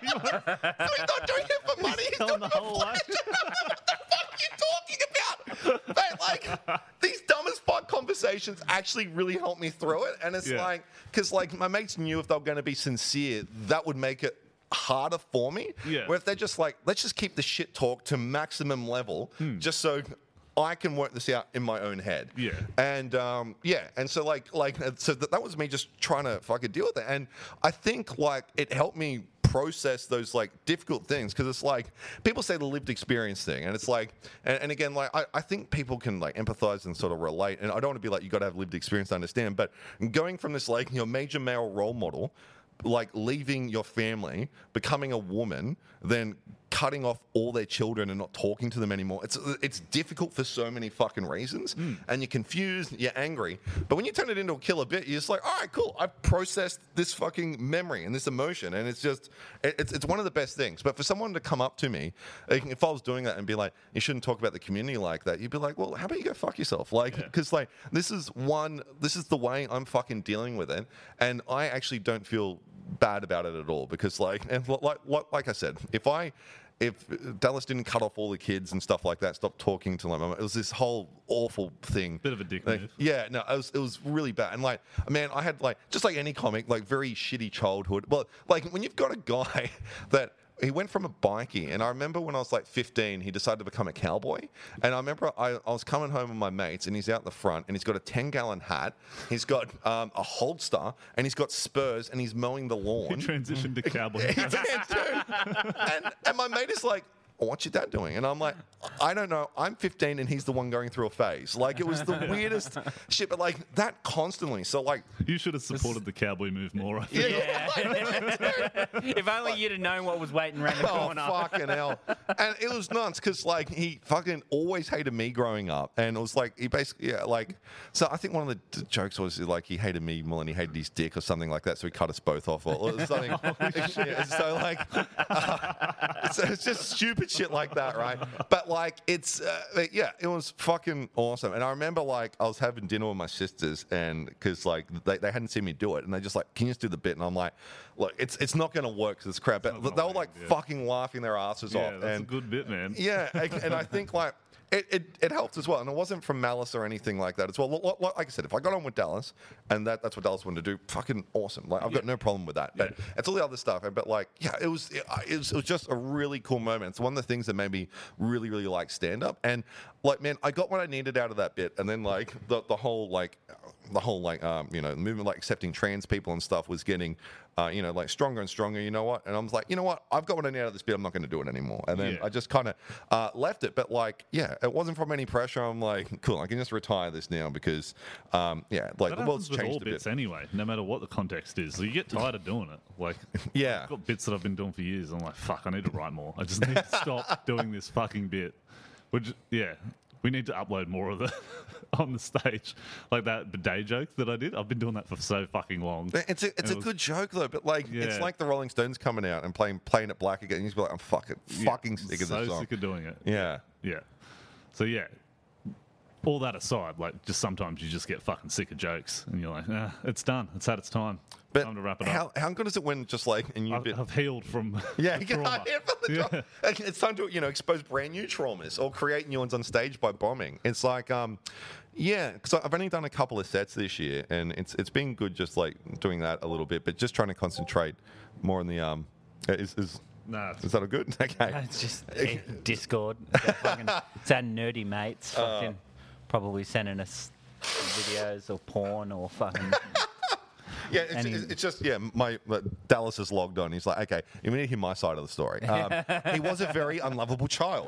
not doing it for money. He's doing it for pleasure. What the fuck are you talking about? Mate, like, these dumb as fuck conversations actually really help me through it. And it's like, because like my mates knew if they were going to be sincere, that would make it harder for me. Yeah. Where if they're just like, let's just keep the shit talk to maximum level, just so I can work this out in my own head. Yeah. And and so so that was me just trying to fucking deal with it. And I think like it helped me process those like difficult things, because it's like people say the lived experience thing, and it's like and again, like I think people can like empathize and sort of relate, and I don't want to be like you got to have lived experience to understand, but going from this like your major male role model, like leaving your family, becoming a woman, then cutting off all their children and not talking to them anymore. It's difficult for so many fucking reasons, and you're confused, you're angry. But when you turn it into a killer bit, you're just like, all right, cool. I've processed this fucking memory and this emotion, and it's just it's one of the best things. But for someone to come up to me, if I was doing that and be like, you shouldn't talk about the community like that, you'd be like, well, how about you go fuck yourself? Like, because like this is the way I'm fucking dealing with it, and I actually don't feel bad about it at all, because like I said, if Dallas didn't cut off all the kids and stuff like that, stop talking to them, it was this whole awful thing. Bit of a dick like, move. Yeah, no, it was really bad. And like, man, I had like, just like any comic, like very shitty childhood. Well, like when you've got a guy that he went from a bikie, and I remember when I was like 15, he decided to become a cowboy. And I remember I was coming home with my mates, and he's out the front, and he's got a 10-gallon hat, he's got a holster, and he's got spurs, and he's mowing the lawn. He transitioned to cowboy. He did, dude. And my mate is like, oh, what's your dad doing? And I'm like, I don't know. I'm 15 and he's the one going through a phase. Like, it was the weirdest shit, but like that constantly. So like, you should have supported the cowboy move more, I think. Yeah. If only you'd have known what was waiting around the corner. Oh, fucking hell. And it was nuts because, like, he fucking always hated me growing up. And it was like, he basically, so I think one of the jokes was like, he hated me more than he hated his dick or something like that. So he cut us both off or something. So, like, so it's just stupid shit like that, right? But, like, it's, it was fucking awesome. And I remember, like, I was having dinner with my sisters, and because, like, they hadn't seen me do it. And they just like, can you just do the bit? And I'm like, look, it's not going to work because it's crap. But they were like fucking laughing their asses off. That's a good bit, man. Yeah, and I think like it helped as well, and it wasn't from malice or anything like that as well. Like I said, if I got on with Dallas, and that's what Dallas wanted to do, fucking awesome. Like I've got no problem with that. But it's all the other stuff. But like, it was just a really cool moment. It's one of the things that made me really, really like stand up. And like, man, I got what I needed out of that bit, and then like the whole movement, like accepting trans people and stuff was getting like stronger and stronger, you know what? And I was like, you know what? I've got what I need out of this bit. I'm not going to do it anymore. And then I just kind of left it. But like, it wasn't from any pressure. I'm like, cool, I can just retire this now because, like that the world's with all changed a bits bit. anyway, no matter what the context is. So you get tired of doing it. Like, I've got bits that I've been doing for years. I'm like, fuck, I need to write more. I just need to stop doing this fucking bit. We need to upload more of it on the stage. Like that bidet joke that I did. I've been doing that for so fucking long. It's a good joke though, but like it's like the Rolling Stones coming out and playing it black again. You just be like, I'm fucking sick of this song. So sick of doing it. Yeah. So all that aside, like just sometimes you just get fucking sick of jokes and you're like, it's done. It's had its time. But time to wrap it up. How good is it when just like I've healed from trauma. It's time to expose brand new traumas or create new ones on stage by bombing. It's like because I've only done a couple of sets this year, and it's been good just like doing that a little bit, but just trying to concentrate more on the is that all good? Okay. No, it's just Discord. It's our nerdy mates fucking probably sending us videos or porn or fucking. Yeah, it's just my Dallas is logged on. He's like, okay, you need to hear my side of the story. He was a very unlovable child.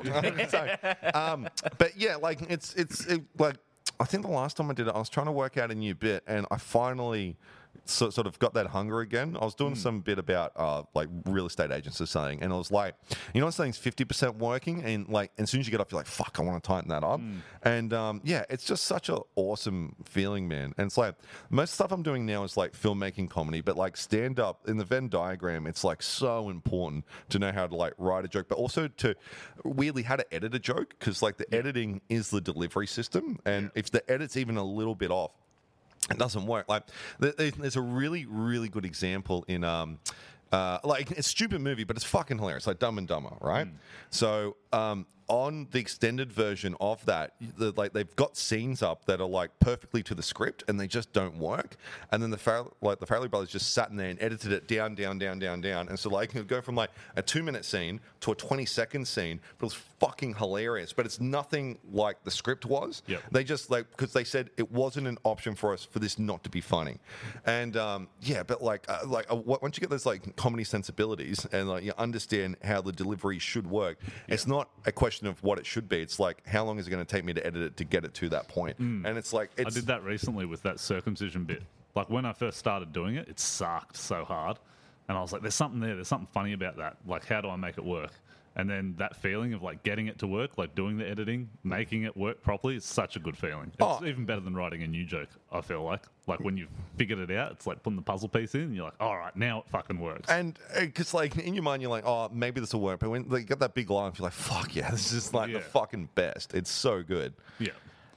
But yeah, like it's like I think the last time I did it, I was trying to work out a new bit, and I finally sort of got that hunger again. I was doing some bit about like real estate agents or something, and I was like, you know, when something's 50% working, and like as soon as you get up, you're like, fuck, I want to tighten that up. And yeah, it's just such an awesome feeling, man. And it's like most stuff I'm doing now is like filmmaking comedy, but like stand up in the Venn diagram, it's like so important to know how to like write a joke, but also to weirdly how to edit a joke, because like the editing is the delivery system, and if the edit's even a little bit off, it doesn't work. Like there's a really, really good example in like it's a stupid movie, but it's fucking hilarious. Like Dumb and Dumber, right? So on the extended version of that, like they've got scenes up that are like perfectly to the script, and they just don't work. And then the Farrelly brothers just sat in there and edited it down, and so like it would go from like a 2-minute scene to a 20-second scene, but it was fucking hilarious. But it's nothing like the script was. Yep. They just like, because they said it wasn't an option for us for this not to be funny. And yeah, but like once you get those like comedy sensibilities and like you understand how the delivery should work, it's not a question of what it should be. It's like, how long is it going to take me to edit it to get it to that point? And it's like, I did that recently with that circumcision bit. Like when I first started doing it, it sucked so hard, and I was like, there's something there, there's something funny about that. Like, how do I make it work? And then that feeling of like getting it to work, like doing the editing, making it work properly, is such a good feeling. It's even better than writing a new joke, I feel like. Like when you've figured it out, it's like putting the puzzle piece in, and you're like, all right, now it fucking works. And because like in your mind, you're like, oh, maybe this will work. But when like, you get that big line, you're like, fuck yeah, this is like the fucking best. It's so good. Yeah.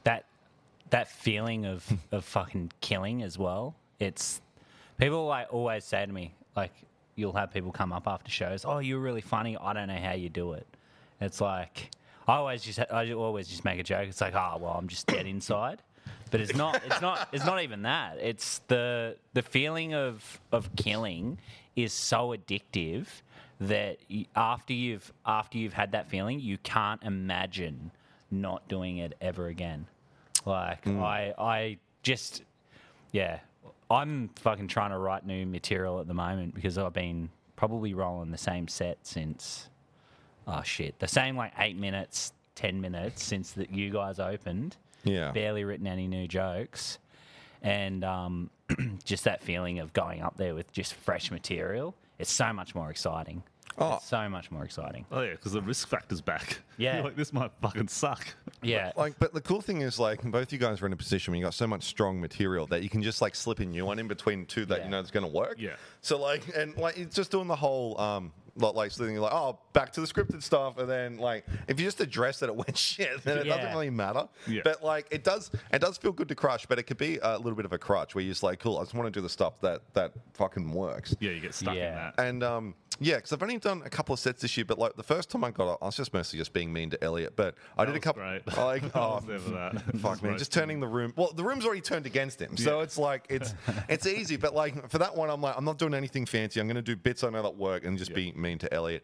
That feeling of fucking killing as well. It's people like always say to me, like, you'll have people come up after shows, oh, you're really funny, I don't know how you do it. It's like I always just make a joke. It's like, oh well, I'm just dead inside. But it's not even that. It's the feeling of killing is so addictive that after you've had that feeling, you can't imagine not doing it ever again. Like I just, yeah, I'm fucking trying to write new material at the moment because I've been probably rolling the same set since, the same like 8 minutes, 10 minutes since that you guys opened. Yeah. Barely written any new jokes. And just that feeling of going up there with just fresh material, it's so much more exciting. Oh. It's so much more exciting. Oh yeah, because the risk factor's back. Yeah. You're like, this might fucking suck. Yeah. Like, but the cool thing is, like, both you guys are in a position where you got so much strong material that you can just like slip a new one in between two that you know is going to work. Yeah. So like, and like, it's just doing the whole like so then you're like, oh, back to the scripted stuff, and then like if you just address that it went shit, then it doesn't really matter. Yeah. But like it does feel good to crush, but it could be a little bit of a crutch where you're just like, cool, I just want to do the stuff that fucking works. Yeah, you get stuck in that. And yeah, because I've only done a couple of sets this year, but like the first time I got it, I was just mostly just being mean to Elliot. But I did a couple. Great. Like, I was there for that. Fuck man, just turning the room. Well, the room's already turned against him, so it's like it's easy. But like for that one, I'm like, I'm not doing anything fancy. I'm going to do bits I know that work and just be mean to Elliot.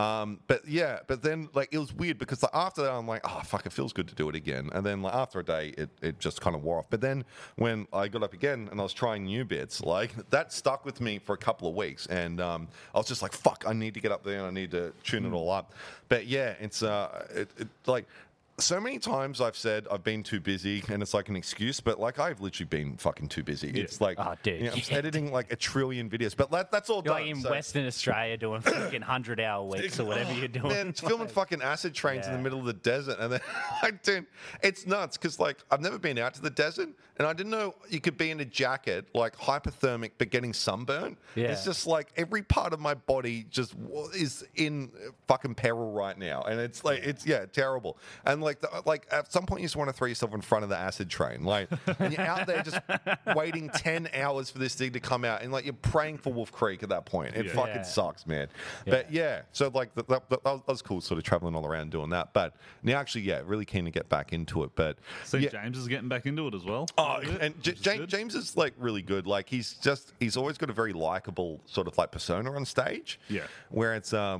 But then like it was weird because like, after that I'm like, oh fuck, it feels good to do it again. And then like after a day, it just kind of wore off. But then when I got up again and I was trying new bits, like that stuck with me for a couple of weeks, and I was just like, fuck, I need to get up there and I need to tune it all up. But yeah, it's like so many times I've said I've been too busy and it's like an excuse, but like I've literally been fucking too busy. It's like, oh, dude, you know, I'm editing like a trillion videos, but that's all You're done. like in Western Australia doing fucking 100-hour weeks or whatever you're doing. Man, filming fucking acid trains in the middle of the desert, and then like, dude, it's nuts because like I've never been out to the desert, and I didn't know you could be in a jacket like hypothermic but getting sunburn. Yeah. It's just like every part of my body just is in fucking peril right now, and it's like it's terrible. And like at some point you just want to throw yourself in front of the acid train, like, and you're out there just waiting 10 hours for this thing to come out, and like you're praying for Wolf Creek at that point. It fucking sucks, man. But yeah, so like that was cool, sort of traveling all around doing that. But now actually, really keen to get back into it. But James is getting back into it as well. Oh, and James is like really good. Like he's always got a very likable sort of like persona on stage. Yeah, where it's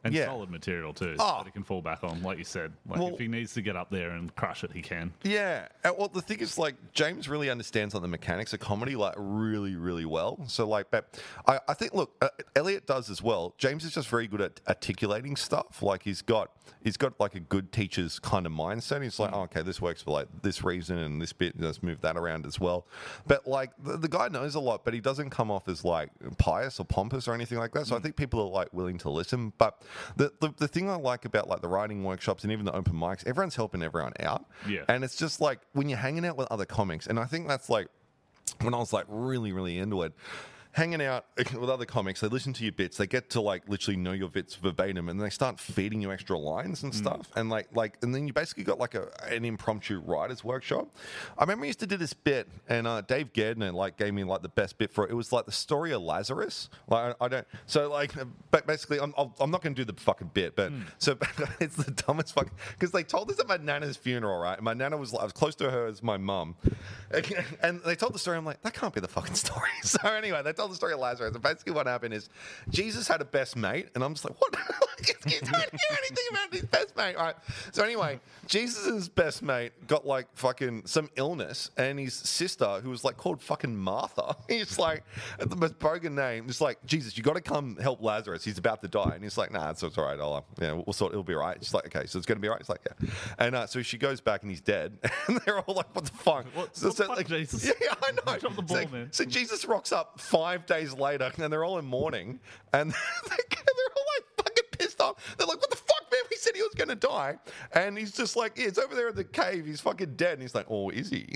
And solid material too, that he can fall back on, like you said. Like if he needs to get up there and crush it, he can. Yeah. Well, the thing is, like, James really understands like the mechanics of comedy, like, really, really well. So, like, but I think, look, Elliot does as well. James is just very good at articulating stuff. Like, he's got like a good teacher's kind of mindset. He's like, oh, okay, this works for like this reason and this bit. Let's move that around as well. But like, the guy knows a lot, but he doesn't come off as like pious or pompous or anything like that. So I think people are like willing to listen. But the thing I like about like the writing workshops and even the open mics, everyone's helping everyone out. Yeah. And it's just like when you're hanging out with other comics, and I think that's like when I was like really, really into it. Hanging out with other comics, they listen to your bits, they get to like literally know your bits verbatim, and they start feeding you extra lines and stuff, and and then you basically got like an impromptu writers workshop. I remember I used to do this bit, and Dave Gardner like gave me like the best bit for it. It was like the story of Lazarus. Like I don't, so like, but basically I'm not going to do the fucking bit, but so it's the dumbest fucking, because they told this at my nana's funeral, right? And my nana was like, I was close to her as my mum, and they told the story. I'm like, that can't be the fucking story. So anyway, they told the story of Lazarus, and basically what happened is Jesus had a best mate, and I'm just like, what? You don't hear anything about his best mate. All right. So anyway, Jesus' best mate got like fucking some illness, and his sister, who was like called fucking Martha, he's like, the most bogan name, just like, Jesus, you got to come help Lazarus. He's about to die. And he's like, nah, it's all right. We'll sort. It'll be all right. She's like, okay, so it's going to be all right. He's like, yeah. And so she goes back, and he's dead. And they're all like, what the fuck? What the fuck, like, Jesus? Yeah, I know. Drop the ball, man. So Jesus rocks up 5 days later, and they're all in mourning, and they're all like fucking pissed off. They're like, what the fuck, man? We said he was going to die. And he's just like, yeah, it's over there in the cave. He's fucking dead. And he's like, oh, is he?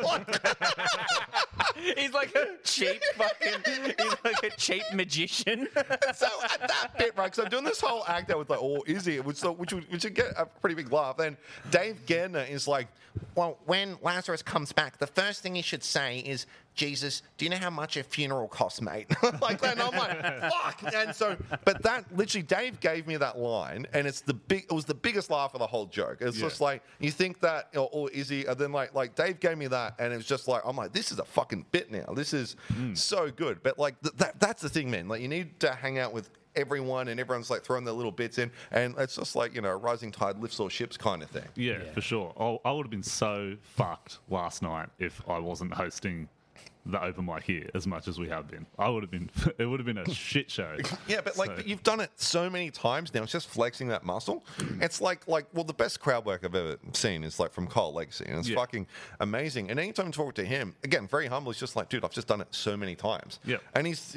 He's like a cheap magician. So at that bit, right, because I'm doing this whole act out with like, oh, is he? Which would get a pretty big laugh. Then Dave Gardner is like, well, when Lazarus comes back, the first thing he should say is, Jesus, do you know how much a funeral costs, mate? Like that, and I'm like, fuck. And so, but that literally, Dave gave me that line, and it was the biggest laugh of the whole joke. It's just like, you think that, or is he? And then like Dave gave me that, and it was just like, I'm like, this is a fucking bit now. This is so good. But like that's the thing, man. Like you need to hang out with everyone, and everyone's like throwing their little bits in, and it's just like, rising tide lifts all ships kind of thing. Yeah, for sure. I would have been so fucked last night if I wasn't hosting the open mic here as much as we have been. It would have been a shit show. Yeah, but but you've done it so many times now. It's just flexing that muscle. It's well, the best crowd work I've ever seen is like from Kyle Legacy, and it's fucking amazing. And anytime I talk to him, again, very humble, he's just like, dude, I've just done it so many times. Yeah. And he's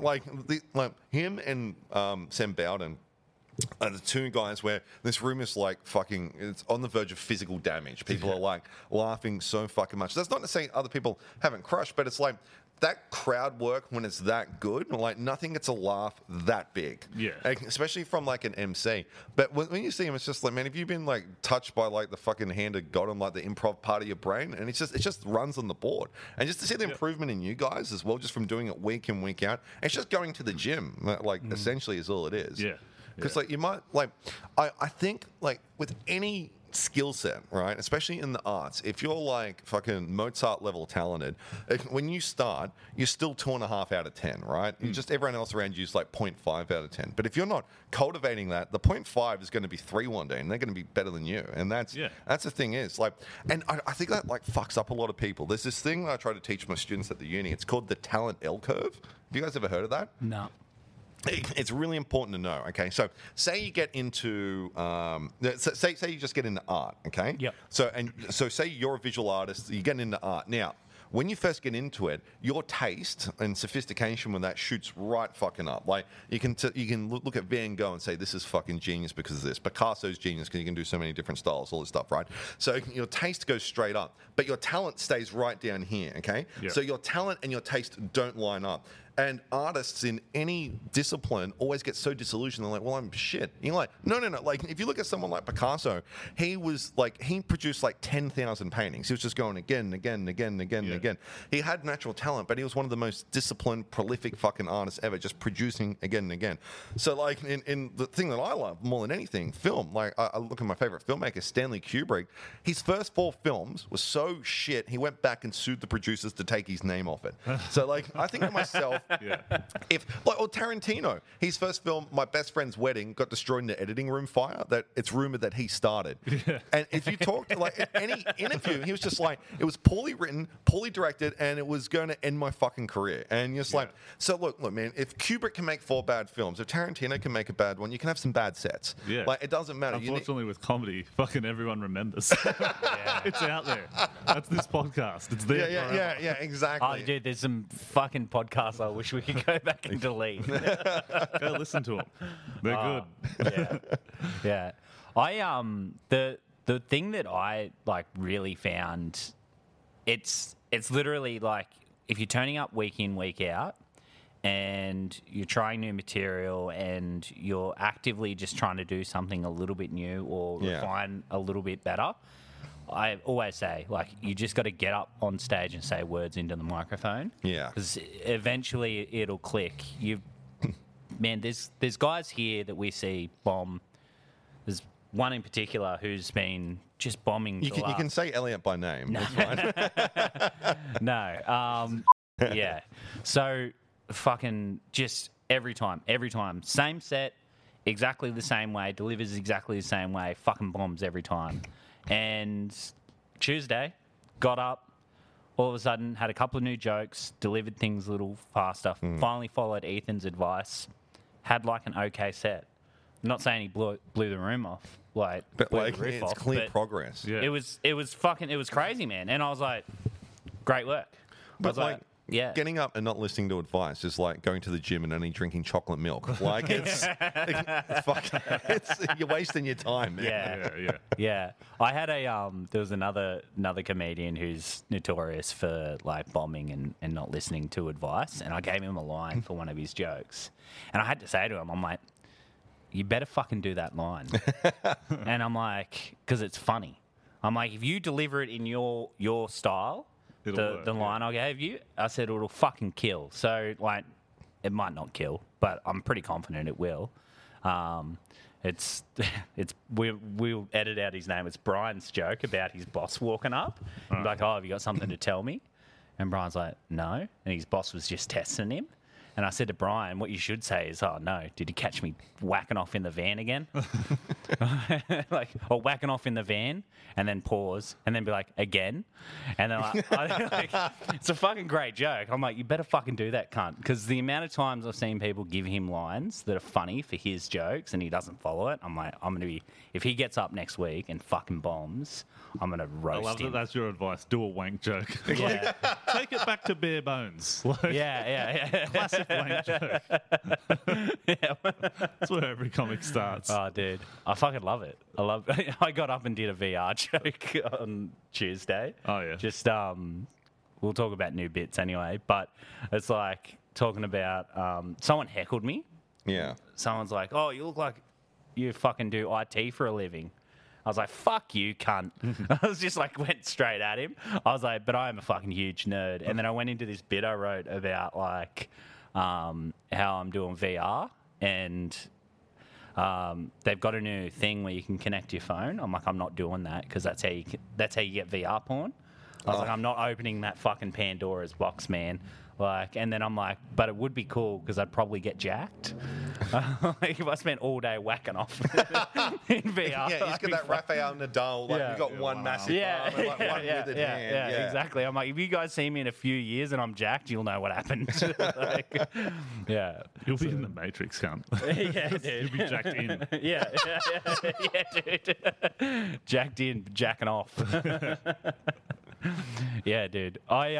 him and Sam Bowden. The two guys where this room is like fucking, it's on the verge of physical damage. People are like laughing so fucking much. That's not to say other people haven't crushed, but it's like that crowd work when it's that good, like nothing gets a laugh that big. Yeah. Especially from like an MC. But when you see him, it's just like, man, have you been like touched by like the fucking hand of God and like the improv part of your brain? And it just runs on the board. And just to see the improvement in you guys as well, just from doing it week in, week out, it's just going to the gym, essentially is all it is. Yeah. Because like you might I think like with any skill set, right, especially in the arts, if you're like fucking Mozart level talented, when you start, you're still 2.5 out of 10, right? You just everyone else around you is like 0.5 out of 10. But if you're not cultivating that, the 0.5 is going to be 3 one day, and they're going to be better than you. And that's the thing is like, and I think that like fucks up a lot of people. There's this thing that I try to teach my students at the uni. It's called the talent L curve. Have you guys ever heard of that? No. It's really important to know. Okay, so say you get into say you just get into art. Okay. Yep. So say you're a visual artist. You get into art now. When you first get into it, your taste and sophistication with that shoots right fucking up. Like you can look at Van Gogh and say this is fucking genius because of this. Picasso's genius because you can do so many different styles, all this stuff, right? So your taste goes straight up, but your talent stays right down here. Okay. Yep. So your talent and your taste don't line up. And artists in any discipline always get so disillusioned. They're like, well, I'm shit. You're like, no. Like, if you look at someone like Picasso, he produced like 10,000 paintings. He was just going again and again and again and again and again. He had natural talent, but he was one of the most disciplined, prolific fucking artists ever, just producing again and again. So, like, in the thing that I love more than anything, film. Like, I look at my favorite filmmaker, Stanley Kubrick. His first 4 films were so shit, he went back and sued the producers to take his name off it. So, like, I think to myself, Yeah. Or Tarantino, his first film, My Best Friend's Wedding, got destroyed in the editing room fire. That it's rumored that he started. Yeah. And if you talk to like any interview, he was just like, it was poorly written, poorly directed, and it was going to end my fucking career. And you're just like, so look, man, if Kubrick can make 4 bad films, if Tarantino can make a bad one, you can have some bad sets. Yeah. Like it doesn't matter. Unfortunately, with comedy, fucking everyone remembers. It's out there. That's this podcast. It's there. Yeah, exactly. Oh, dude, there's some fucking podcasts I wish we could go back and delete. Go listen to them. They're good. Yeah. The thing that I like really found, it's literally like if you're turning up week in, week out, and you're trying new material and you're actively just trying to do something a little bit new or refine a little bit better, I always say, like, you just got to get up on stage and say words into the microphone. Yeah. Because eventually it'll click. Man, there's guys here that we see bomb. There's one in particular who's been just bombing. You can say Elliot by name. No. That's fine. No. Yeah. So fucking just every time, same set, exactly the same way, delivers exactly the same way, fucking bombs every time. And Tuesday, got up, all of a sudden had a couple of new jokes, delivered things a little faster, finally followed Ethan's advice, had like an okay set. I'm not saying he blew the room off, but like the roof it's off, clear but progress. Yeah. It was crazy, man. And I was like, great work. But getting up and not listening to advice is like going to the gym and only drinking chocolate milk. Like you're wasting your time, man. Yeah. I had there was another comedian who's notorious for like bombing and not listening to advice, and I gave him a line for one of his jokes, and I had to say to him, I'm like, you better fucking do that line. And I'm like, because it's funny. I'm like, if you deliver it in your style, the line I gave you, I said it'll fucking kill. So like, it might not kill, but I'm pretty confident it will. We'll edit out his name. It's Brian's joke about his boss walking up. Like, oh, have you got something to tell me? And Brian's like, no. And his boss was just testing him. And I said to Brian, what you should say is, oh, no, did you catch me whacking off in the van again? Or whacking off in the van, and then pause, and then be like, again? And then it's a fucking great joke. I'm like, you better fucking do that, cunt. Because the amount of times I've seen people give him lines that are funny for his jokes and he doesn't follow it, I'm like, I'm going to be, if he gets up next week and fucking bombs, I'm going to roast him. I love that that's your advice. Do a wank joke. Yeah. Take it back to bare bones. Yeah. Classic wank joke. That's where every comic starts. Oh, dude. I fucking love it. I got up and did a VR joke on Tuesday. Oh, yeah. Just, we'll talk about new bits anyway, but it's like talking about, someone heckled me. Yeah. Someone's like, oh, you look like you fucking do IT for a living. I was like, fuck you, cunt. I was just like, went straight at him. I was like, but I am a fucking huge nerd. And then I went into this bit I wrote about like how I'm doing VR, and they've got a new thing where you can connect your phone. I'm like, I'm not doing that because that's how you get VR porn. I was like, I'm not opening that fucking Pandora's box, man. Like, and then I'm like, but it would be cool because I'd probably get jacked. Like if I spent all day whacking off in VR. Yeah, he's got that Rafael Nadal. Like you've got one massive arm and like one withered hand. Yeah, exactly. I'm like, if you guys see me in a few years and I'm jacked, you'll know what happened. Like, yeah. You'll be in the Matrix, cunt. Yeah, dude. You'll be jacked in. Yeah, dude. Jacked in, jacking off. Yeah, dude.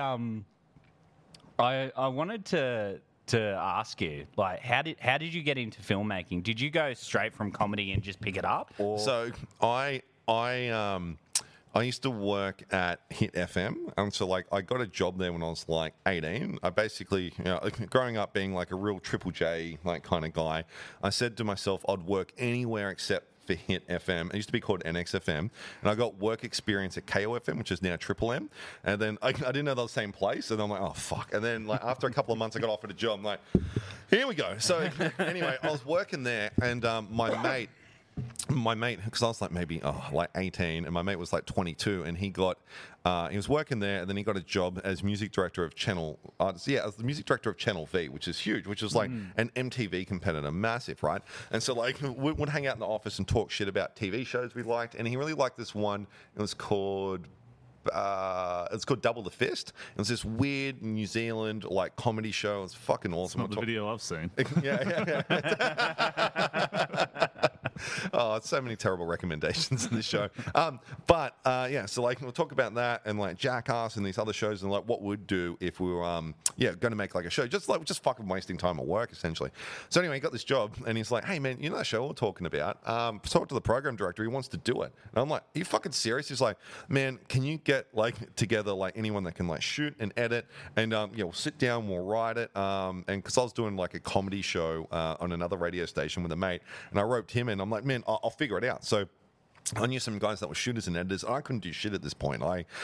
I wanted to ask you, like, how did you get into filmmaking? Did you go straight from comedy and just pick it up? Or? So I used to work at Hit FM, and so like I got a job there when I was like 18. I basically, growing up being like a real Triple J like kind of guy, I said to myself I'd work anywhere except for Hit FM. It used to be called NXFM, and I got work experience at KOFM, which is now Triple M. And then I didn't know they were the same place, and I'm like, oh fuck. And then like after a couple of months, I got offered a job. I'm like, here we go. So anyway, I was working there, and my mate my mate, because I was like maybe like 18, and my mate was like 22, and he was working there, and then he got a job as music director of Channel, as the music director of Channel V, which is huge, which is like an MTV competitor, massive, right? And so like we would hang out in the office and talk shit about TV shows we liked, and he really liked this one. It was called Double the Fist. It was this weird New Zealand like comedy show. It was fucking awesome. Not the video I've seen. Yeah. Oh, it's so many terrible recommendations in this show. So like we'll talk about that and like Jackass and these other shows and like what we'd do if we were going to make like a show, just fucking wasting time at work essentially. So anyway, he got this job and he's like, hey man, you know that show we're talking about? Talk to the program director. He wants to do it. And I'm like, are you fucking serious? He's like, man, can you get like together like anyone that can like shoot and edit and we'll sit down, we'll write it. And because I was doing like a comedy show on another radio station with a mate, and I roped him in. I'm like, man, I'll figure it out. So I knew some guys that were shooters and editors. I couldn't do shit at this point.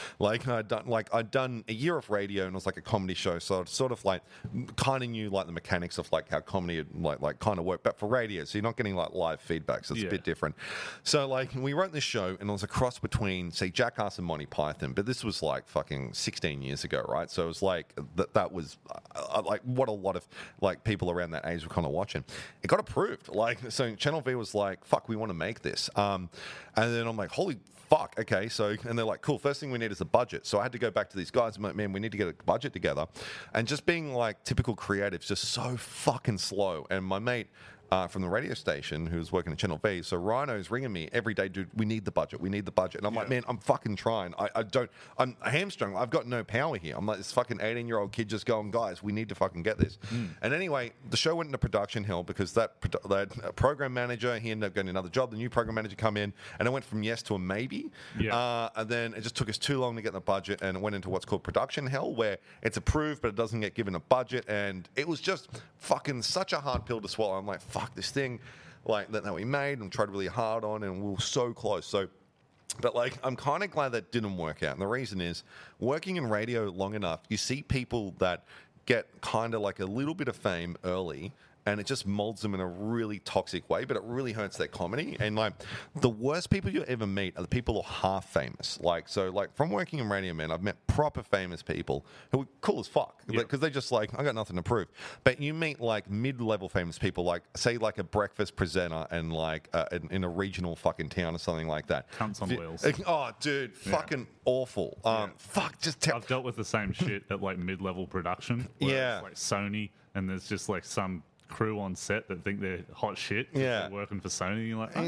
I'd done a year of radio and it was like a comedy show, so I sort of like kind of knew like the mechanics of like how comedy like kind of worked. But for radio, so you're not getting like live feedback, so it's a bit different. So like we wrote this show and it was a cross between say Jackass and Monty Python, but this was like fucking 16 years ago, right? So it was like that was like what a lot of like people around that age were kind of watching. It got approved, like so Channel V was like, fuck, we want to make this. And then I'm like, holy fuck, okay. So, and they're like, cool, first thing we need is a budget. So I had to go back to these guys and like, man, we need to get a budget together. And just being like typical creatives, just so fucking slow. And my mate from the radio station who's working at Channel V, so Rhino's ringing me every day, dude, we need the budget. And I'm like, man, I'm fucking trying. I'm hamstrung. I've got no power here. I'm like this fucking 18-year-old kid just going, guys, we need to fucking get this. And anyway, the show went into production hell because that program manager, he ended up getting another job. The new program manager come in, and it went from yes to a maybe. And then it just took us too long to get the budget, and it went into what's called production hell, where it's approved, but it doesn't get given a budget. And it was just fucking such a hard pill to swallow. I'm like, fuck this thing like that we made and tried really hard on, and we were so close. But like I'm kind of glad that didn't work out, and the reason is working in radio long enough, you see people that get kind of like a little bit of fame early, and it just molds them in a really toxic way, but it really hurts their comedy. And like the worst people you ever meet are the people who are half famous. Like from working in radio, man, I've met proper famous people who are cool as fuck because they just like, I got nothing to prove. But you meet like mid-level famous people, like say like a breakfast presenter and like in a regional fucking town or something like that. Cunts on wheels. Oh, dude, fucking awful. Fuck, just I've dealt with the same shit at like mid-level production. Where it's like Sony, and there's just like some crew on set that think they're hot shit. They're working for Sony. You're like,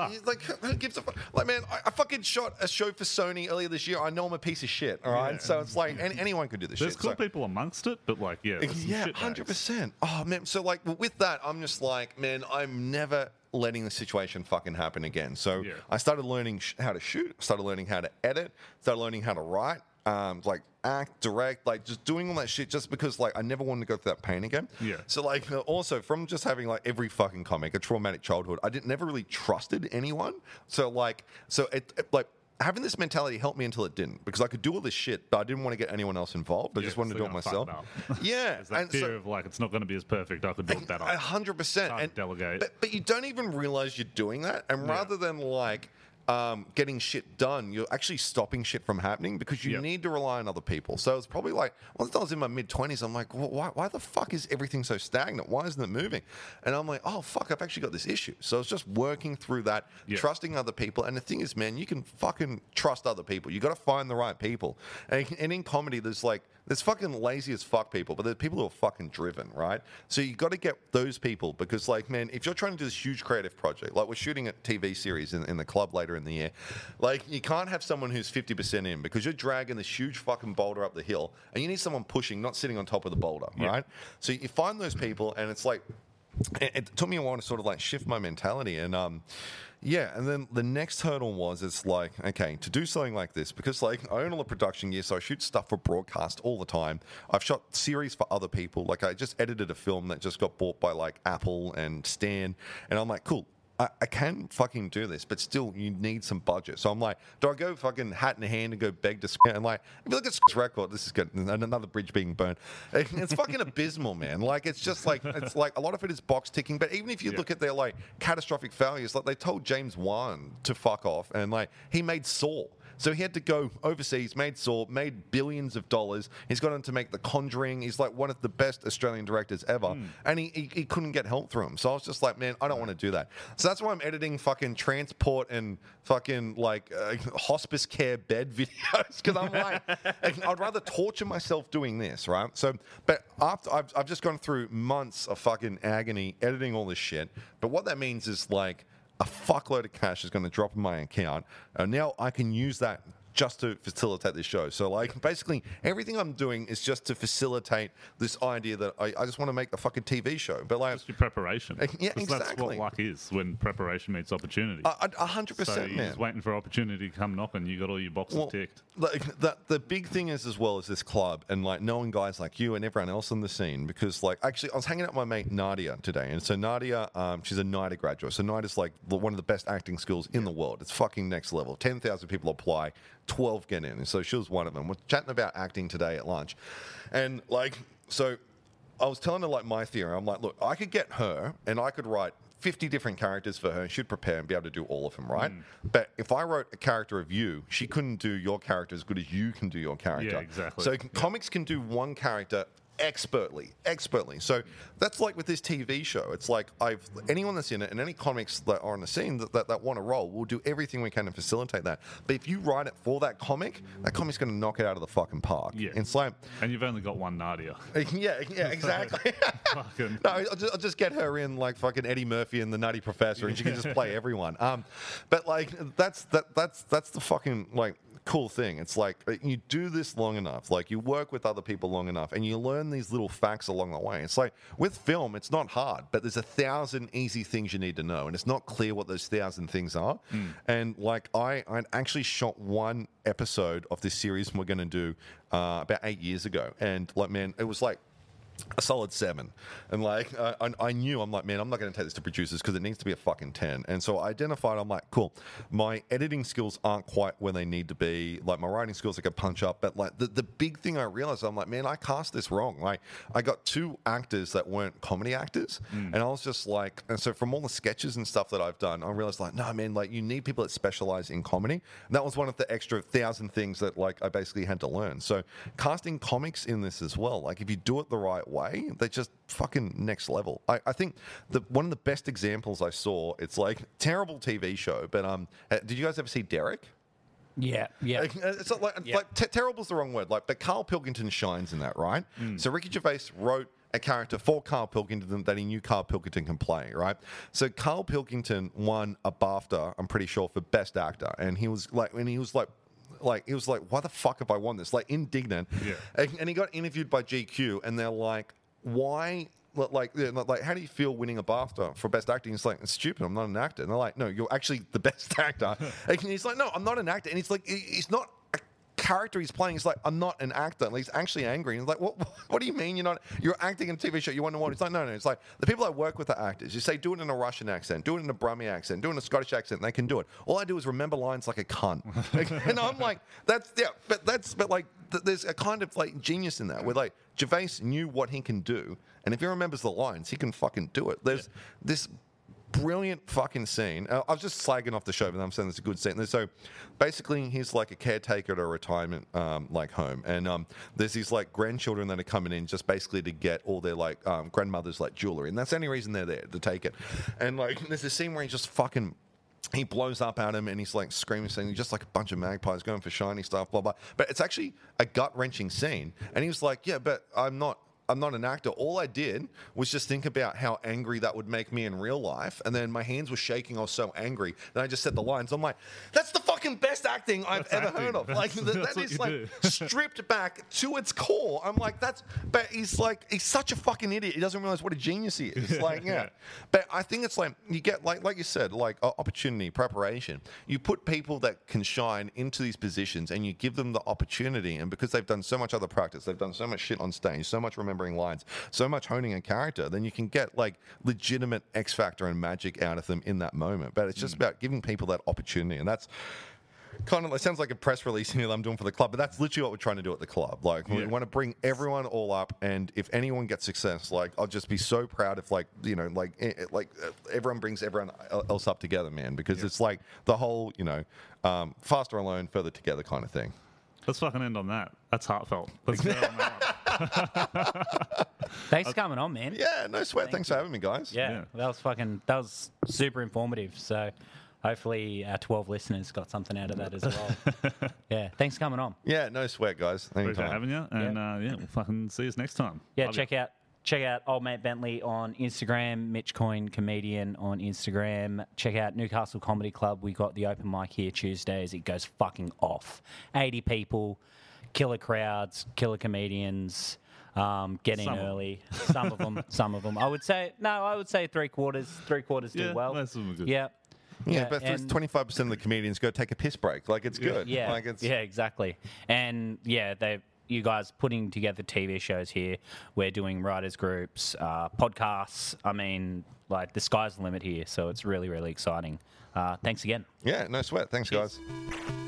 who gives a fuck? Like, man, I fucking shot a show for Sony earlier this year. I know I'm a piece of shit. All right, so it's like anyone can do this. There's shit. There's cool people amongst it, but like, 100%. Oh man, so like with that, I'm just like, man, I'm never letting the situation fucking happen again. So I started learning how to shoot, started learning how to edit, started learning how to write. Like act, direct, like just doing all that shit just because like I never wanted to go through that pain again. So like also from just having like every fucking comic a traumatic childhood, I never really trusted anyone. So it like having this mentality helped me until it didn't, because I could do all this shit, but I didn't want to get anyone else involved. I just wanted to do it myself. There's that fear of like it's not going to be as perfect. I could do it better. 100%. And delegate. But you don't even realize you're doing that, and rather than like getting shit done, you're actually stopping shit from happening because you need to rely on other people. So it's probably like, once I was in my mid-20s, I'm like, well, why the fuck is everything so stagnant? Why isn't it moving? And I'm like, oh, fuck, I've actually got this issue. So it's just working through that, trusting other people. And the thing is, man, you can fucking trust other people. You got to find the right people. And in comedy, there's fucking lazy as fuck people, but there's people who are fucking driven, right? So you got to get those people because, like, man, if you're trying to do this huge creative project, like we're shooting a TV series in the club later in the year, like you can't have someone who's 50% in because you're dragging this huge fucking boulder up the hill, and you need someone pushing, not sitting on top of the boulder, right? So you find those people, and it's like, it took me a while to sort of like shift my mentality, and and then the next hurdle was, it's like, okay, to do something like this, because like I own all the production gear, so I shoot stuff for broadcast all the time. I've shot series for other people. Like I just edited a film that just got bought by like Apple and Stan, and I'm like, cool, I can fucking do this, but still, you need some budget. So I'm like, do I go fucking hat in hand and go beg to and like, if you look at Squid's record, this is good, another bridge being burned. It's fucking abysmal, man. Like, it's just like, it's like a lot of it is box ticking. But even if you look at their like catastrophic failures, like they told James Wan to fuck off, and like he made Saw. So he had to go overseas, made Saw, made billions of dollars. He's gone on to make The Conjuring. He's like one of the best Australian directors ever. And he couldn't get help through him. So I was just like, man, I don't want to do that. So that's why I'm editing fucking transport and fucking like hospice care bed videos. Because I'm like, I'd rather torture myself doing this, right? So, but after I've just gone through months of fucking agony editing all this shit. But what that means is like, a fuckload of cash is going to drop in my account, and now I can use that just to facilitate this show. So, like, basically, everything I'm doing is just to facilitate this idea that I just want to make a fucking TV show. But, like... Just your preparation. Yeah, exactly. That's what luck is, when preparation meets opportunity. 100%, so you're man. just waiting for opportunity to come knocking, you got all your boxes ticked. Like, the big thing is, as well, as this club and, like, knowing guys like you and everyone else in the scene, because, like, actually, I was hanging out with my mate Nadia today, and so Nadia, she's a NIDA graduate. So NIDA's, like, one of the best acting schools in the world. It's fucking next level. 10,000 people apply. 12 get in. And so she was one of them. We're chatting about acting today at lunch. And like, so I was telling her like my theory. I'm like, look, I could get her and I could write 50 different characters for her and she'd prepare and be able to do all of them, right? But if I wrote a character of you, she couldn't do your character as good as you can do your character. Yeah, exactly. So comics can do one character expertly. So that's like with this TV show. It's like anyone that's in it and any comics that are on the scene that want to roll, we'll do everything we can to facilitate that. But if you write it for that comic's going to knock it out of the fucking park. Yeah. It's like, and you've only got one Nadia. yeah, exactly. No, I'll just get her in like fucking Eddie Murphy and the Nutty Professor, and she can just play everyone. But like that's the fucking like cool thing. It's like you do this long enough, like you work with other people long enough, and you learn these little facts along the way. It's like with film, it's not hard, but there's 1,000 easy things you need to know, and it's not clear what those 1,000 things are. And like I actually shot one episode of this series we're going to do about 8 years ago, and like, man, it was like a solid 7. And like I knew, I'm like, man, I'm not going to take this to producers because it needs to be a fucking 10. And so I identified, I'm like, cool, my editing skills aren't quite where they need to be. Like my writing skills I could punch up, but like the big thing I realized, I'm like, man, I cast this wrong. Like I got 2 actors that weren't comedy actors, and I was just like, and so from all the sketches and stuff that I've done, I realized like, no, man, like you need people that specialize in comedy. And that was one of the extra 1,000 things that like I basically had to learn. So casting comics in this as well, like if you do it the right way, they just fucking next level. I think one of the best examples I saw, it's like terrible TV show, but did you guys ever see Derek? Yeah. It's not like terrible's the wrong word. Like, but Carl Pilkington shines in that, right? So Ricky Gervais wrote a character for Carl Pilkington that he knew Carl Pilkington can play, right? So Carl Pilkington won a BAFTA, I'm pretty sure, for Best Actor, and he was like, why the fuck have I won this? Like, indignant. Yeah. And he got interviewed by GQ, and they're like, why? Like, how do you feel winning a BAFTA for Best Acting? He's like, it's stupid, I'm not an actor. And they're like, no, you're actually the best actor. And he's like, no, I'm not an actor. And he's like, he's not a character he's playing. He's like, I'm not an actor. And he's actually angry. And he's like, what do you mean you're acting in a TV show? You want to what? He's like, no. It's like, the people I work with are actors. You say, do it in a Russian accent, do it in a Brummie accent, do it in a Scottish accent, and they can do it. All I do is remember lines like a cunt. And I'm like, but like, there's a kind of like genius in that where like Gervais knew what he can do, and if he remembers the lines, he can fucking do it. There's this brilliant fucking scene. I was just slagging off the show, but I'm saying it's a good scene. So basically, he's like a caretaker at a retirement like home, and there's these like grandchildren that are coming in just basically to get all their like grandmother's like jewelry, and that's the only reason they're there, to take it. And like there's this scene where he just fucking, he blows up at him and he's like screaming, saying, just like a bunch of magpies going for shiny stuff, blah, blah. But it's actually a gut-wrenching scene. And he was like, yeah, but I'm not an actor. All I did was just think about how angry that would make me in real life. And then my hands were shaking. I was so angry. And I just said the lines. I'm like, that's the fucking best acting I've ever heard of. Like, that is like stripped back to its core. I'm like, but he's such a fucking idiot. He doesn't realize what a genius he is. Like, yeah. But I think it's like, you get, like you said, like opportunity, preparation. You put people that can shine into these positions and you give them the opportunity. And because they've done so much other practice, they've done so much shit on stage, so much remember remembering lines, so much honing a character, then you can get like legitimate X factor and magic out of them in that moment. But it's just about giving people that opportunity, and that's kind of, it sounds like a press release that I'm doing for the club, but that's literally what we're trying to do at the club. Like, we want to bring everyone all up, and if anyone gets success, like, I'll just be so proud if, like, you know, like everyone brings everyone else up together, man, because it's like the whole, you know, faster alone, further together kind of thing. Let's fucking end on that. That's heartfelt. Let's go on that one. Thanks for coming on, man. Yeah, no sweat. Thanks for having me, guys. Yeah, that was super informative. So hopefully our 12 listeners got something out of that as well. Yeah, thanks for coming on. Yeah, no sweat, guys. Appreciate having you. And we'll fucking see you next time. Yeah, Love check out Old Mate Bentley on Instagram, Mitch Coyne Comedian on Instagram. Check out Newcastle Comedy Club. We got the open mic here Tuesdays. It goes fucking off. 80 people, killer crowds, killer comedians. Get in early. Some of them. I would say three quarters do well. Most of them are good. Yeah, but for 25% of the comedians go take a piss break. Like, it's good. Yeah, like, it's... yeah, exactly. And you guys putting together TV shows here. We're doing writers groups, podcasts. I mean, like, the sky's the limit here. So it's really, really exciting. Thanks again. Yeah, no sweat. Thanks, guys.